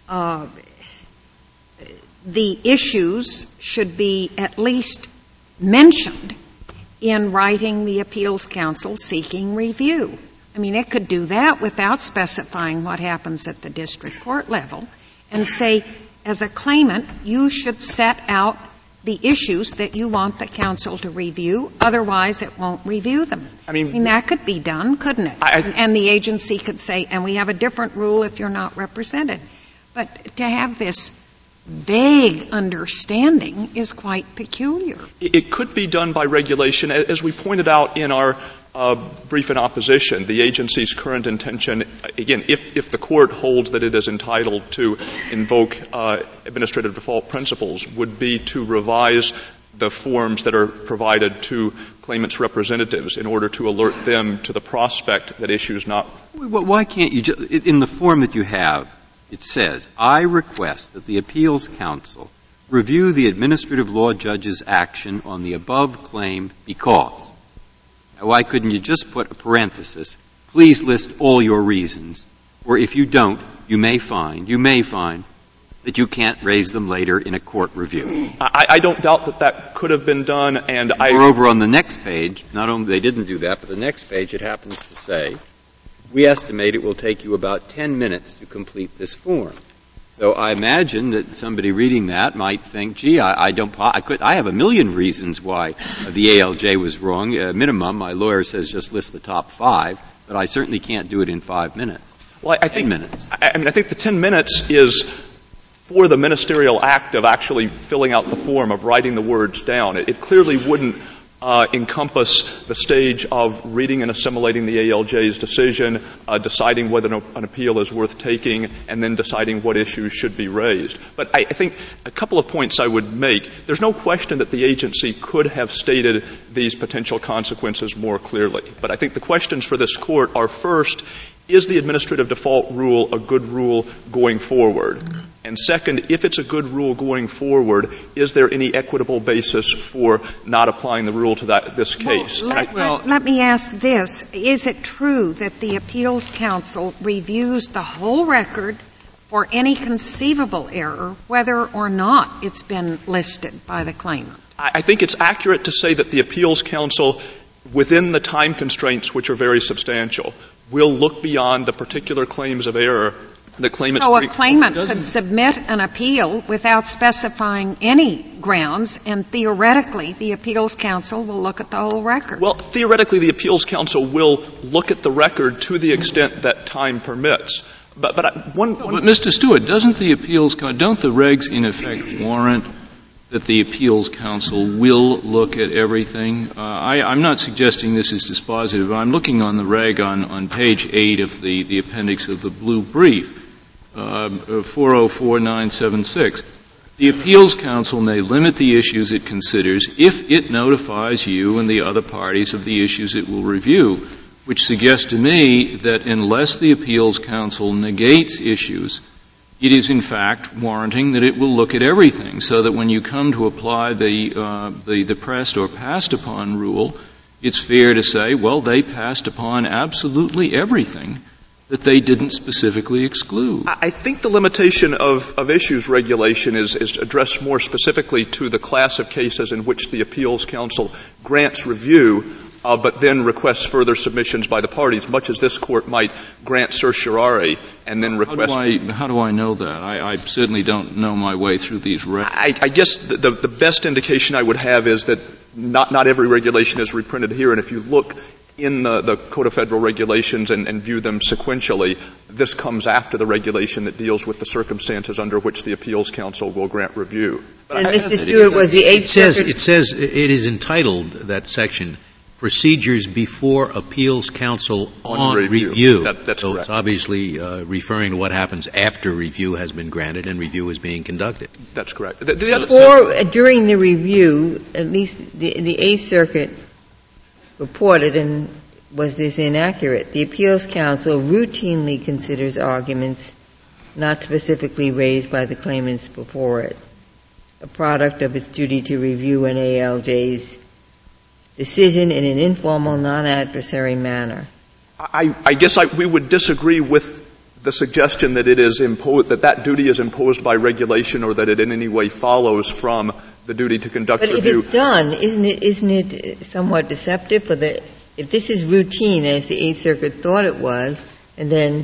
Speaker 6: the issues should be at least mentioned in writing the appeals council seeking review. I mean, it could do that without specifying what happens at the district court level and say, as a claimant, you should set out the issues that you want the council to review, otherwise it won't review them. I mean that could be done, couldn't it? And the agency could say, and we have a different rule if you're not represented. But to have this vague understanding is quite peculiar.
Speaker 10: It could be done by regulation. As we pointed out in our brief in opposition, the agency's current intention, again, if the court holds that it is entitled to invoke administrative default principles, would be to revise the forms that are provided to claimants' representatives in order to alert them to the prospect that issues not.
Speaker 5: Why can't you just, in the form that you have, it says, I request that the appeals council review the administrative law judge's action on the above claim because. Now, why couldn't you just put a parenthesis, please list all your reasons, or if you don't, you may find that you can't raise them later in a court review.
Speaker 10: I don't doubt that could have been done, and
Speaker 5: moreover, on the next page, not only they didn't do that, but the next page it happens to say, we estimate it will take you about 10 minutes to complete this form. So I imagine that somebody reading that might think, gee, I have a million reasons why the ALJ was wrong. Minimum, my lawyer says just list the top 5, but I certainly can't do it in 5 minutes.
Speaker 10: Well, I think
Speaker 5: 10 minutes.
Speaker 10: I think the 10 minutes is for the ministerial act of actually filling out the form, of writing the words down. It clearly wouldn't encompass the stage of reading and assimilating the ALJ's decision, deciding whether an appeal is worth taking, and then deciding what issues should be raised. But I think a couple of points I would make. There's no question that the agency could have stated these potential consequences more clearly. But I think the questions for this Court are, first, is the administrative default rule a good rule going forward? And second, if it's a good rule going forward, is there any equitable basis for not applying the rule to this case?
Speaker 6: Let me ask this. Is it true that the Appeals Council reviews the whole record for any conceivable error, whether or not it's been listed by the claimant?
Speaker 10: I think it's accurate to say that the Appeals Council, within the time constraints, which are very substantial, will look beyond the particular claims of error that claimants.
Speaker 6: So a claimant could submit an appeal without specifying any grounds, and theoretically the Appeals Council will look at the whole record.
Speaker 10: Well, theoretically the Appeals Council will look at the record to the extent that time permits. But
Speaker 11: Mr. Stewart, don't the regs in effect warrant that the Appeals Council will look at everything? I'm not suggesting this is dispositive. I'm looking on the reg on page 8 of the appendix of the blue brief, 404976. The Appeals Council may limit the issues it considers if it notifies you and the other parties of the issues it will review, which suggests to me that unless the Appeals Council negates issues, it is in fact warranting that it will look at everything, so that when you come to apply the pressed or passed upon rule, it's fair to say, well, they passed upon absolutely everything that they didn't specifically exclude.
Speaker 10: I think the limitation of issues regulation is addressed more specifically to the class of cases in which the Appeals Council grants review, but then requests further submissions by the parties, much as this Court might grant certiorari and then request.
Speaker 11: How do I know that? I certainly don't know my way through these regs.
Speaker 10: I guess the best indication I would have is that not every regulation is reprinted here, and if you look in the Code of Federal Regulations and view them sequentially, this comes after the regulation that deals with the circumstances under which the Appeals Council will grant review.
Speaker 7: And Mr. Stewart, was the Eighth Circuit?
Speaker 4: It says it is entitled, that section, Procedures Before Appeals Council on Review.
Speaker 10: That's
Speaker 4: so
Speaker 10: correct.
Speaker 4: It's obviously referring to what happens after review has been granted and review is being conducted.
Speaker 10: That's correct.
Speaker 7: During the review, at least the Eighth Circuit reported, and was this inaccurate, the Appeals Council routinely considers arguments not specifically raised by the claimants before it, a product of its duty to review an ALJ's decision in an informal, non-adversary manner.
Speaker 10: I guess we would disagree with the suggestion that it is imposed, that duty is imposed by regulation, or that it in any way follows from the duty to conduct review.
Speaker 7: But if it's done, isn't it somewhat deceptive? If this is routine, as the Eighth Circuit thought it was, and then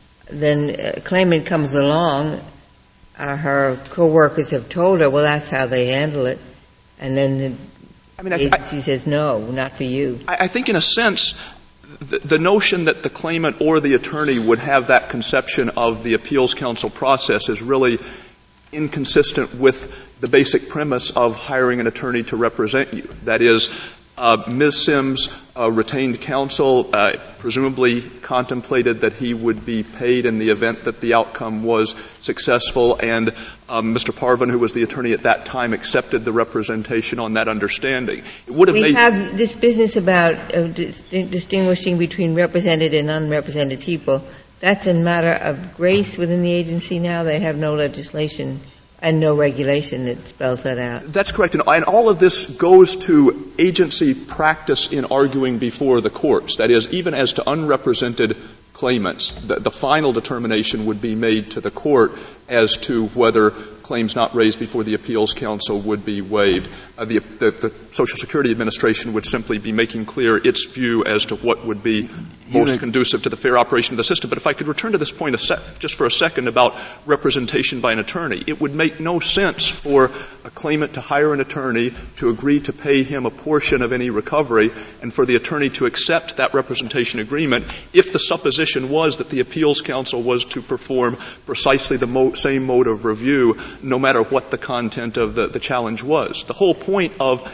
Speaker 7: a claimant comes along, her co-workers have told her, well, that's how they handle it, and then the agency says, no, not for you.
Speaker 10: I think in a sense, the notion that the claimant or the attorney would have that conception of the Appeals Council process is really inconsistent with the basic premise of hiring an attorney to represent you. That is, Ms. Sims retained counsel, presumably contemplated that he would be paid in the event that the outcome was successful, and Mr. Parvin, who was the attorney at that time, accepted the representation on that understanding. It would have
Speaker 7: we have this business about distinguishing between represented and unrepresented people. That's a matter of grace within the agency now. They have no legislation and no regulation that spells that out.
Speaker 10: That's correct. And all of this goes to agency practice in arguing before the courts. That is, even as to unrepresented claimants, the final determination would be made to the court as to whether claims not raised before the Appeals Council would be waived. The Social Security Administration would simply be making clear its view as to what would be most conducive to the fair operation of the system. But if I could return to this point just for a second about representation by an attorney, it would make no sense for a claimant to hire an attorney to agree to pay him a portion of any recovery and for the attorney to accept that representation agreement if the supposition was that the Appeals Council was to perform precisely the same mode of review no matter what the content of the challenge was. The whole point of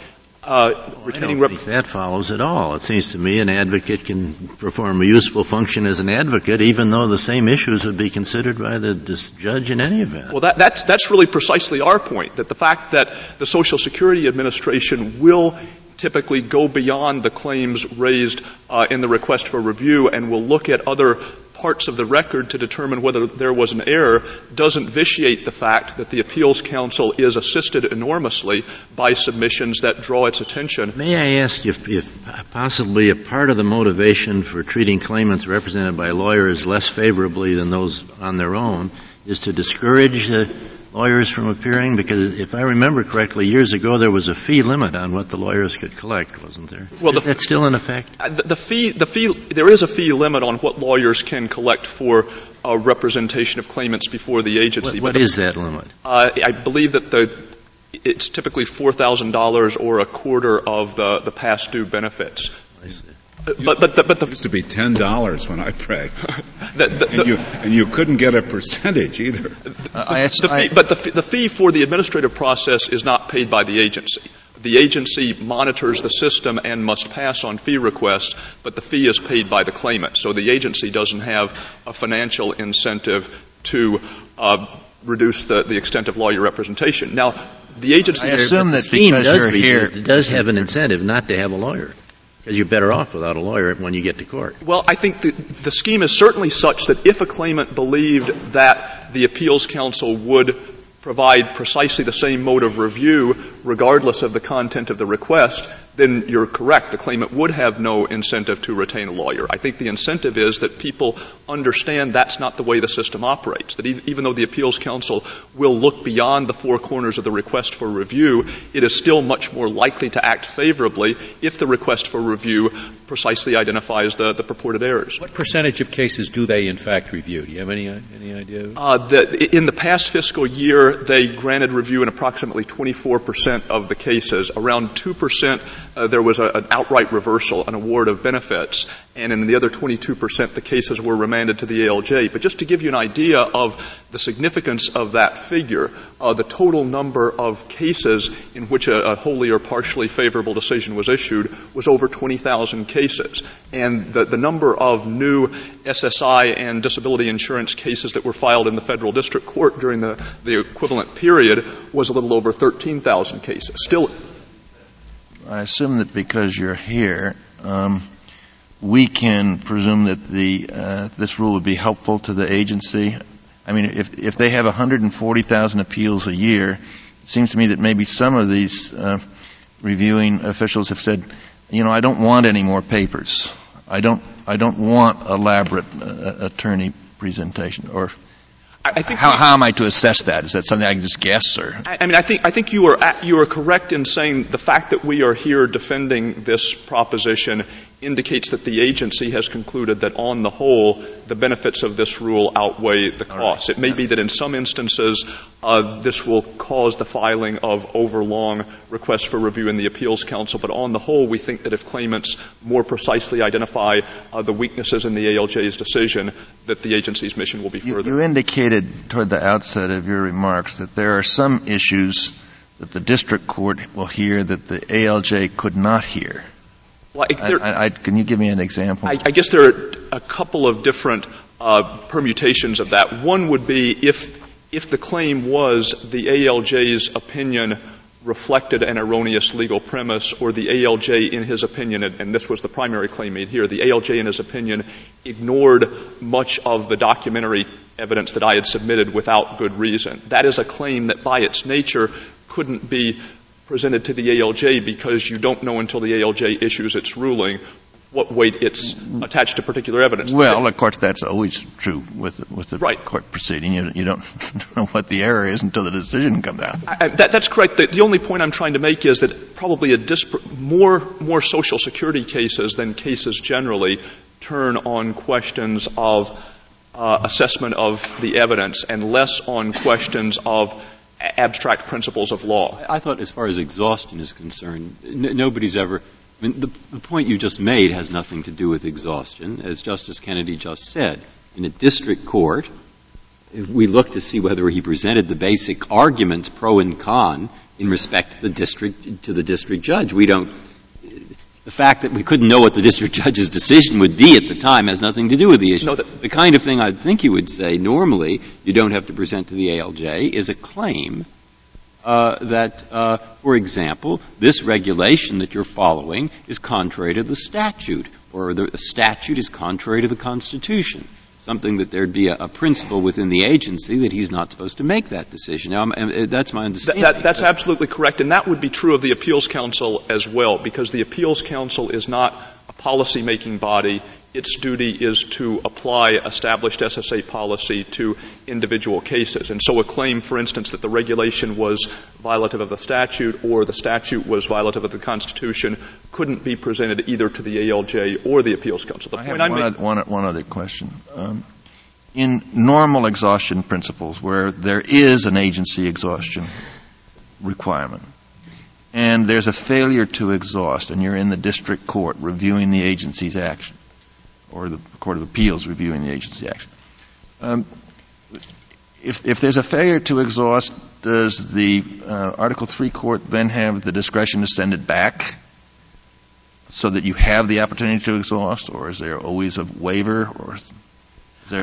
Speaker 10: retaining
Speaker 8: I don't think that follows at all. It seems to me an advocate can perform a useful function as an advocate, even though the same issues would be considered by the judge in any event.
Speaker 10: Well, that's really precisely our point, that the fact that the Social Security Administration will typically go beyond the claims raised in the request for review and will look at other parts of the record to determine whether there was an error doesn't vitiate the fact that the Appeals Council is assisted enormously by submissions that draw its attention.
Speaker 8: May I ask if possibly a part of the motivation for treating claimants represented by lawyers less favorably than those on their own is to discourage lawyers from appearing? Because if I remember correctly, years ago there was a fee limit on what the lawyers could collect, wasn't there? Well, is that still in effect?
Speaker 10: The fee, there is a fee limit on what lawyers can collect for representation of claimants before the agency.
Speaker 8: What is that limit?
Speaker 10: I believe that it's typically $4,000 or a quarter of the past due benefits.
Speaker 1: I see. But it used to be $10 when I practiced, and you couldn't get a percentage either.
Speaker 10: But the fee for the administrative process is not paid by the agency. The agency monitors the system and must pass on fee requests, but the fee is paid by the claimant. So the agency doesn't have a financial incentive to reduce the extent of lawyer representation. Now, the agency...
Speaker 9: I assume that because you're here...
Speaker 8: It does have an incentive not to have a lawyer, because you're better off without a lawyer when you get to court.
Speaker 10: Well, I think the scheme is certainly such that if a claimant believed that the Appeals Council would provide precisely the same mode of review regardless of the content of the request, then you're correct. The claimant would have no incentive to retain a lawyer. I think the incentive is that people understand that's not the way the system operates, that even though the Appeals Council will look beyond the four corners of the request for review, it is still much more likely to act favorably if the request for review precisely identifies the purported errors.
Speaker 4: What percentage of cases do they, in fact, review? Do you have any idea?
Speaker 10: In the past fiscal year, they granted review in approximately 24% of the cases. Around 2%, there was an outright reversal, an award of benefits, and in the other 22%, the cases were remanded to the ALJ. But just to give you an idea of the significance of that figure, the total number of cases in which a wholly or partially favorable decision was issued was over 20,000 cases. And the number of new SSI and disability insurance cases that were filed in the federal district court during the equivalent period was a little over 13,000 cases. Still,
Speaker 9: I assume that because you're here, we can presume that this rule would be helpful to the agency. I mean, if they have 140,000 appeals a year, it seems to me that maybe some of these reviewing officials have said, I don't want any more papers. I don't want elaborate attorney presentation. Or how am I to assess that? Is that something I can just guess? Or
Speaker 10: I think you are correct in saying the fact that we are here defending this proposition indicates that the agency has concluded that on the whole the benefits of this rule outweigh the costs. Right. It may be that in some instances this will cause the filing of overlong requests for review in the Appeals Council, but on the whole we think that if claimants more precisely identify the weaknesses in the ALJ's decision, that the agency's mission will be furthered.
Speaker 9: You indicated toward the outset of your remarks that there are some issues that the district court will hear that the ALJ could not hear.
Speaker 10: Well,
Speaker 9: can you give me an example?
Speaker 10: I guess there are a couple of different permutations of that. One would be if the claim was the ALJ's opinion reflected an erroneous legal premise, or the ALJ in his opinion, and this was the primary claim made here, the ALJ in his opinion ignored much of the documentary evidence that I had submitted without good reason. That is a claim that by its nature couldn't be presented to the ALJ because you don't know until the ALJ issues its ruling what weight it's attached to particular evidence.
Speaker 9: Well, of course, that's always true with the right. Court proceeding. You don't know what the error is until the decision comes out.
Speaker 10: That's correct. The only point I'm trying to make is that probably more Social Security cases than cases generally turn on questions of assessment of the evidence and less on questions of abstract principles of law.
Speaker 5: I thought as far as exhaustion is concerned, nobody's ever — the point you just made has nothing to do with exhaustion. As Justice Kennedy just said, in a district court, if we look to see whether he presented the basic arguments pro and con in respect to the district judge. The fact that we couldn't know what the district judge's decision would be at the time has nothing to do with the issue. The kind of thing I think you would say normally you don't have to present to the ALJ is a claim that, for example, this regulation that you're following is contrary to the statute, or the statute is contrary to the Constitution. Something that there'd be a principle within the agency that he's not supposed to make that decision. Now, that's my understanding.
Speaker 10: That's absolutely correct, and that would be true of the Appeals Council as well, because the Appeals Council is not a policy-making body. Its duty is to apply established SSA policy to individual cases. And so a claim, for instance, that the regulation was violative of the statute or the statute was violative of the Constitution couldn't be presented either to the ALJ or the Appeals Council.
Speaker 9: I have one other question. In normal exhaustion principles, where there is an agency exhaustion requirement, and there's a failure to exhaust, and you're in the district court reviewing the agency's action, or the Court of Appeals reviewing the agency action. If there's a failure to exhaust, does the Article III court then have the discretion to send it back so that you have the opportunity to exhaust, or is there always a waiver, or is there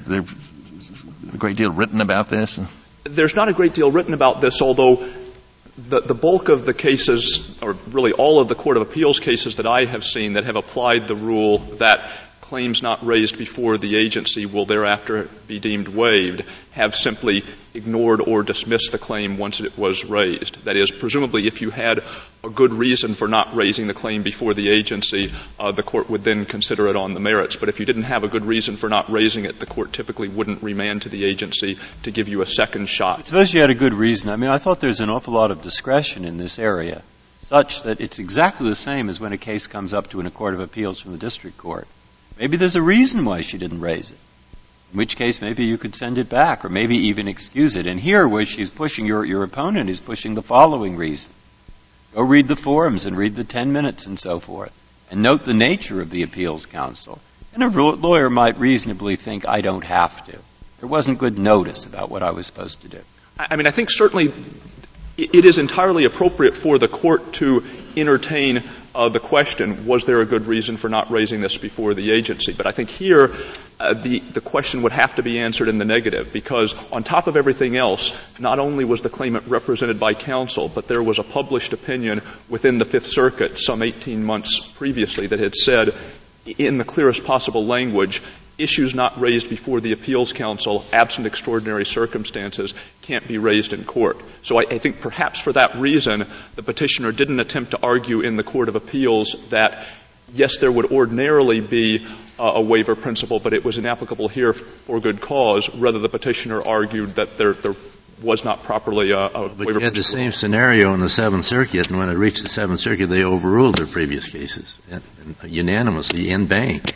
Speaker 9: a great deal written about this?
Speaker 10: There's not a great deal written about this, although the bulk of the cases, or really all of the Court of Appeals cases that I have seen that have applied the rule that claims not raised before the agency will thereafter be deemed waived, have simply ignored or dismissed the claim once it was raised. That is, presumably if you had a good reason for not raising the claim before the agency, the court would then consider it on the merits. But if you didn't have a good reason for not raising it, the court typically wouldn't remand to the agency to give you a second shot.
Speaker 5: Suppose you had a good reason. I mean, I thought there's an awful lot of discretion in this area, such that it's exactly the same as when a case comes up to a Court of Appeals from the district court. Maybe there's a reason why she didn't raise it, in which case maybe you could send it back or maybe even excuse it. And here, where she's pushing, your opponent is pushing the following reason. Go read the forums and read the 10 minutes and so forth, and note the nature of the Appeals Council. And a lawyer might reasonably think, I don't have to. There wasn't good notice about what I was supposed to do.
Speaker 10: I mean, I think certainly it is entirely appropriate for the court to entertain the question, was there a good reason for not raising this before the agency? But I think here the question would have to be answered in the negative, because on top of everything else, not only was the claimant represented by counsel, but there was a published opinion within the Fifth Circuit some 18 months previously that had said, in the clearest possible language, issues not raised before the Appeals Council, absent extraordinary circumstances, can't be raised in court. So I think perhaps for that reason, the petitioner didn't attempt to argue in the Court of Appeals that, yes, there would ordinarily be a waiver principle, but it was inapplicable here for good cause. Rather, the petitioner argued that there was not properly a waiver principle.
Speaker 8: But you had the same scenario in the Seventh Circuit, and when it reached the Seventh Circuit, they overruled their previous cases unanimously in bank.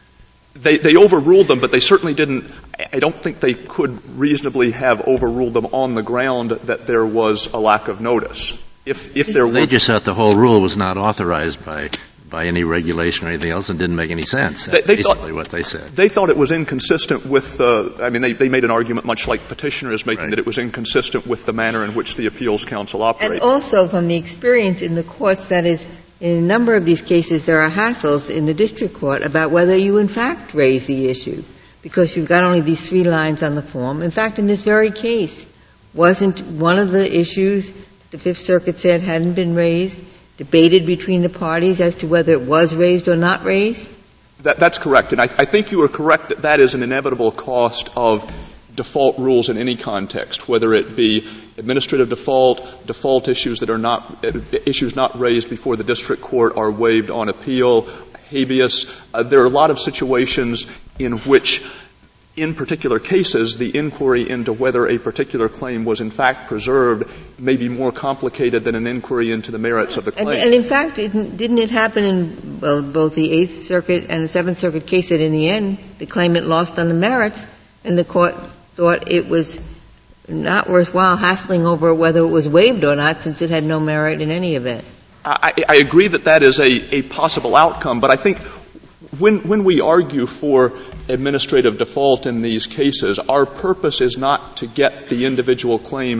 Speaker 10: They overruled them, but they certainly didn't — I don't think they could reasonably have overruled them on the ground that there was a lack of notice. If there were —
Speaker 8: They just thought the whole rule was not authorized by any regulation or anything else and didn't make any sense. That's basically what they said.
Speaker 10: They thought it was inconsistent with they made an argument much like petitioner is making, right, that it was inconsistent with the manner in which the Appeals Council operates.
Speaker 7: And also from the experience in the courts, that is, in a number of these cases, there are hassles in the district court about whether you, in fact, raise the issue, because you've got only these 3 lines on the form. In fact, in this very case, wasn't one of the issues that the Fifth Circuit said hadn't been raised, debated between the parties as to whether it was raised or not raised?
Speaker 10: That's correct. And I think you are correct that that is an inevitable cost of default rules in any context, whether it be administrative default issues that are not — issues not raised before the district court are waived on appeal, habeas. There are a lot of situations in which, in particular cases, the inquiry into whether a particular claim was in fact preserved may be more complicated than an inquiry into the merits of the claim.
Speaker 7: And in fact, didn't it happen in both the Eighth Circuit and the Seventh Circuit case that in the end the claimant lost on the merits, and the court thought it was not worthwhile hassling over whether it was waived or not, since it had no merit in any event?
Speaker 10: I agree that is a possible outcome, but I think when we argue for administrative default in these cases, our purpose is not to get the individual claim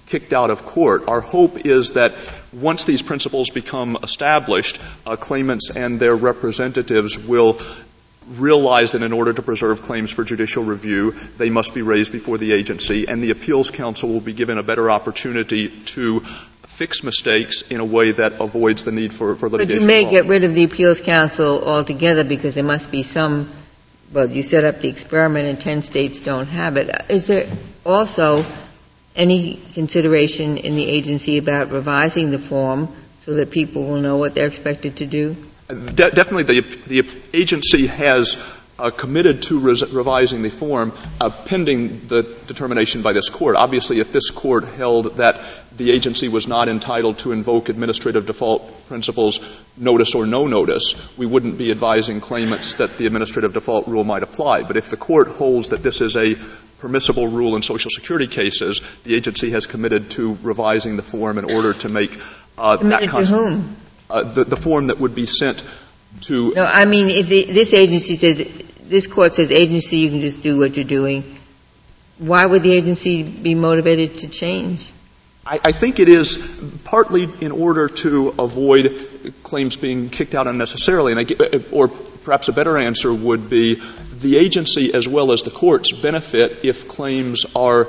Speaker 10: kicked out of court. Our hope is that once these principles become established, claimants and their representatives will realize that in order to preserve claims for judicial review, they must be raised before the agency, and the Appeals Council will be given a better opportunity to fix mistakes in a way that avoids the need for litigation.
Speaker 7: But you may get rid of the Appeals Council altogether because there must be some, well, you set up the experiment and 10 states don't have it. Is there also any consideration in the agency about revising the form so that people will know what they're expected to do?
Speaker 10: Definitely the agency has committed to revising the form pending the determination by this court. Obviously, if this court held that the agency was not entitled to invoke administrative default principles, notice or no notice, we wouldn't be advising claimants that the administrative default rule might apply. But if the court holds that this is a permissible rule in Social Security cases, the agency has committed to revising the form in order to make
Speaker 7: committed to whom?
Speaker 10: The form that would be sent to.
Speaker 7: No, I mean, if this agency says, this court says, agency, you can just do what you're doing, why would the agency be motivated to change?
Speaker 10: I think it is partly in order to avoid claims being kicked out unnecessarily, or perhaps a better answer would be the agency as well as the courts benefit if claims are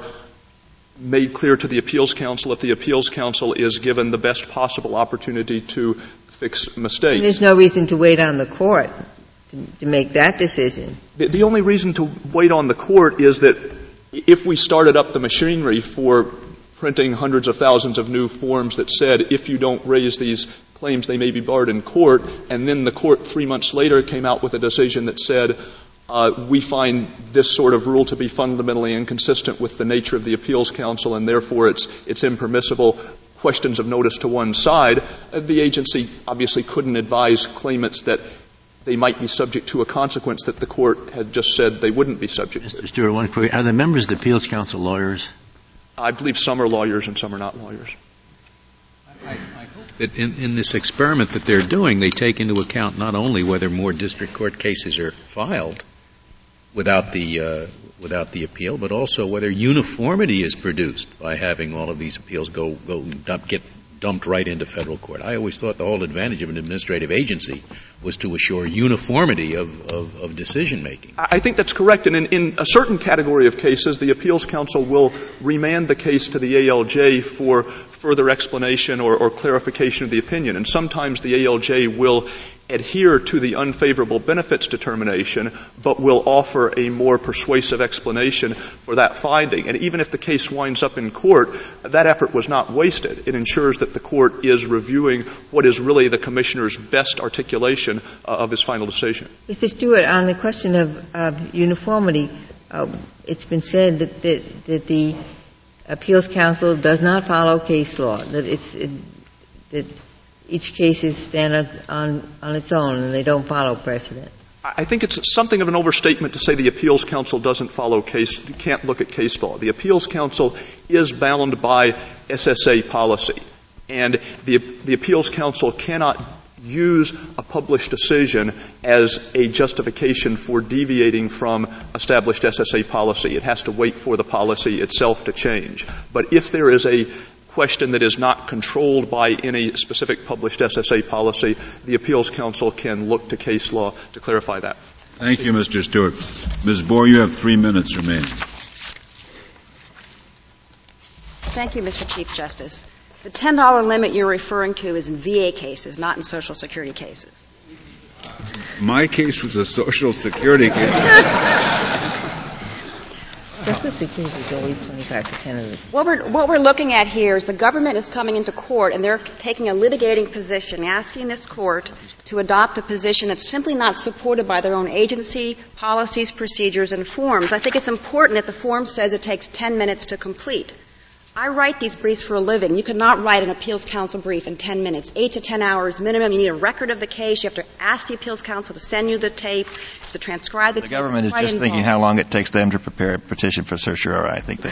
Speaker 10: made clear to the Appeals Council, if the Appeals Council is given the best possible opportunity to fix mistakes.
Speaker 7: And there's no reason to wait on the court to make that decision.
Speaker 10: The only reason to wait on the court is that if we started up the machinery for printing hundreds of thousands of new forms that said if you don't raise these claims they may be barred in court, and then the court 3 months later came out with a decision that said we find this sort of rule to be fundamentally inconsistent with the nature of the Appeals Council and therefore it's impermissible, questions of notice to one side, the agency obviously couldn't advise claimants that they might be subject to a consequence that the court had just said they wouldn't be subject to.
Speaker 8: Mr. Stewart, one query. Are the members of the Appeals Council lawyers?
Speaker 10: I believe some are lawyers and some are not lawyers.
Speaker 4: I hope that in this experiment that they're doing, they take into account not only whether more district court cases are filed without the appeal, but also whether uniformity is produced by having all of these appeals get dumped right into federal court. I always thought the whole advantage of an administrative agency was to assure uniformity of decision-making.
Speaker 10: I think that's correct. And in a certain category of cases, the Appeals Council will remand the case to the ALJ for further explanation or clarification of the opinion. And sometimes the ALJ will adhere to the unfavorable benefits determination, but will offer a more persuasive explanation for that finding. And even if the case winds up in court, that effort was not wasted. It ensures that the court is reviewing what is really the commissioner's best articulation of his final decision.
Speaker 7: Mr. Stewart, on the question of uniformity, it's been said that the Appeals Council does not follow case law, that each case is stand on its own and they don't follow precedent.
Speaker 10: I think it's something of an overstatement to say the Appeals Council doesn't follow can't look at case law. The Appeals Council is bound by SSA policy, and the Appeals Council cannot use a published decision as a justification for deviating from established SSA policy. It has to wait for the policy itself to change. But if there is a question that is not controlled by any specific published SSA policy, the Appeals Council can look to case law to clarify that.
Speaker 1: Thank you, Mr. Stewart. Ms. Bohr, you have 3 minutes remaining.
Speaker 3: Thank you, Mr. Chief Justice. The $10 limit you're referring to is in VA cases, not in Social Security cases.
Speaker 1: My case was a Social Security case.
Speaker 7: Social Security is always 25% of it.
Speaker 3: What we're looking at here is the government is coming into court and they're taking a litigating position, asking this court to adopt a position that's simply not supported by their own agency, policies, procedures, and forms. I think it's important that the form says it takes 10 minutes to complete. I write these briefs for a living. You cannot write an Appeals Council brief in 10 minutes, 8 to 10 hours minimum. You need a record of the case. You have to ask the Appeals Council to send you the tape, to transcribe the tape.
Speaker 9: The government is just thinking how long it takes them to prepare a petition for certiorari, I think.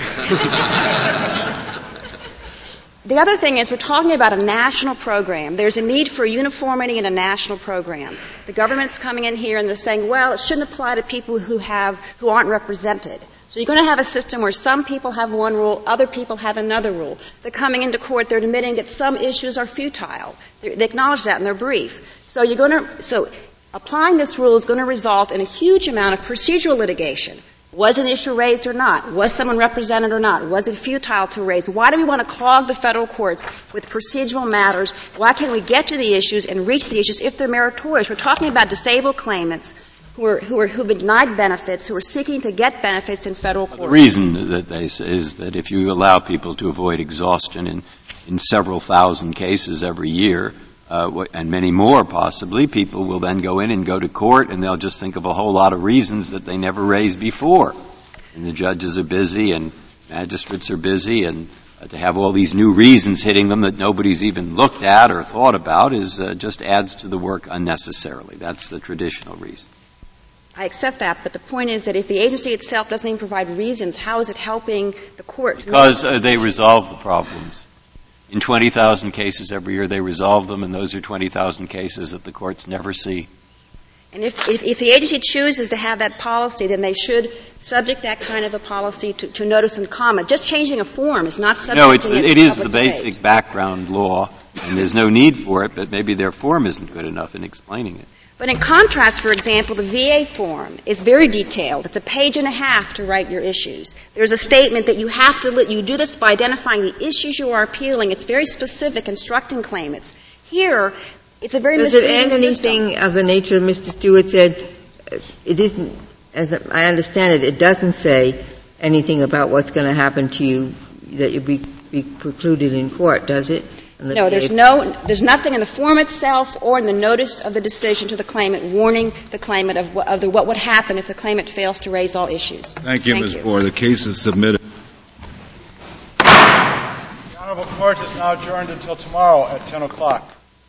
Speaker 3: The other thing is we're talking about a national program. There's a need for uniformity in a national program. The government's coming in here and they're saying, well, it shouldn't apply to people who aren't represented. So you're going to have a system where some people have one rule, other people have another rule. They're coming into court, they're admitting that some issues are futile. They acknowledge that in their brief. So applying this rule is going to result in a huge amount of procedural litigation. Was an issue raised or not? Was someone represented or not? Was it futile to raise? Why do we want to clog the federal courts with procedural matters? Why can't we get to the issues and reach the issues if they're meritorious? We're talking about disabled claimants who've been denied benefits, who are seeking to get benefits in federal court.
Speaker 5: The reason that they say is that if you allow people to avoid exhaustion in several thousand cases every year, and many more possibly, people will then go in and go to court and they'll just think of a whole lot of reasons that they never raised before. And the judges are busy and magistrates are busy, and to have all these new reasons hitting them that nobody's even looked at or thought about just adds to the work unnecessarily. That's the traditional reason.
Speaker 3: I accept that, but the point is that if the agency itself doesn't even provide reasons, how is it helping the court?
Speaker 5: Because they resolve the problems. In 20,000 cases every year, they resolve them, and those are 20,000 cases that the courts never see.
Speaker 3: And if the agency chooses to have that policy, then they should subject that kind of a policy to notice and comment. Just changing a form is not subjecting
Speaker 5: it is the basic background law, and there's no need for it, but maybe their form isn't good enough in explaining it.
Speaker 3: But in contrast, for example, the VA form is very detailed. It's a page and a half to write your issues. There's a statement that you do this by identifying the issues you are appealing. It's very specific, instructing claimants. Here, it's a very misleading system.
Speaker 7: Does it add anything of the nature Mr. Stewart said? It isn't, as I understand it doesn't say anything about what's going to happen to you that you'll be precluded in court, does it?
Speaker 3: No, there's nothing in the form itself or in the notice of the decision to the claimant warning the claimant of what would happen if the claimant fails to raise all issues.
Speaker 1: Thank you, Ms. Bohr. The case is submitted.
Speaker 12: The Honorable Court is now adjourned until tomorrow at 10 o'clock.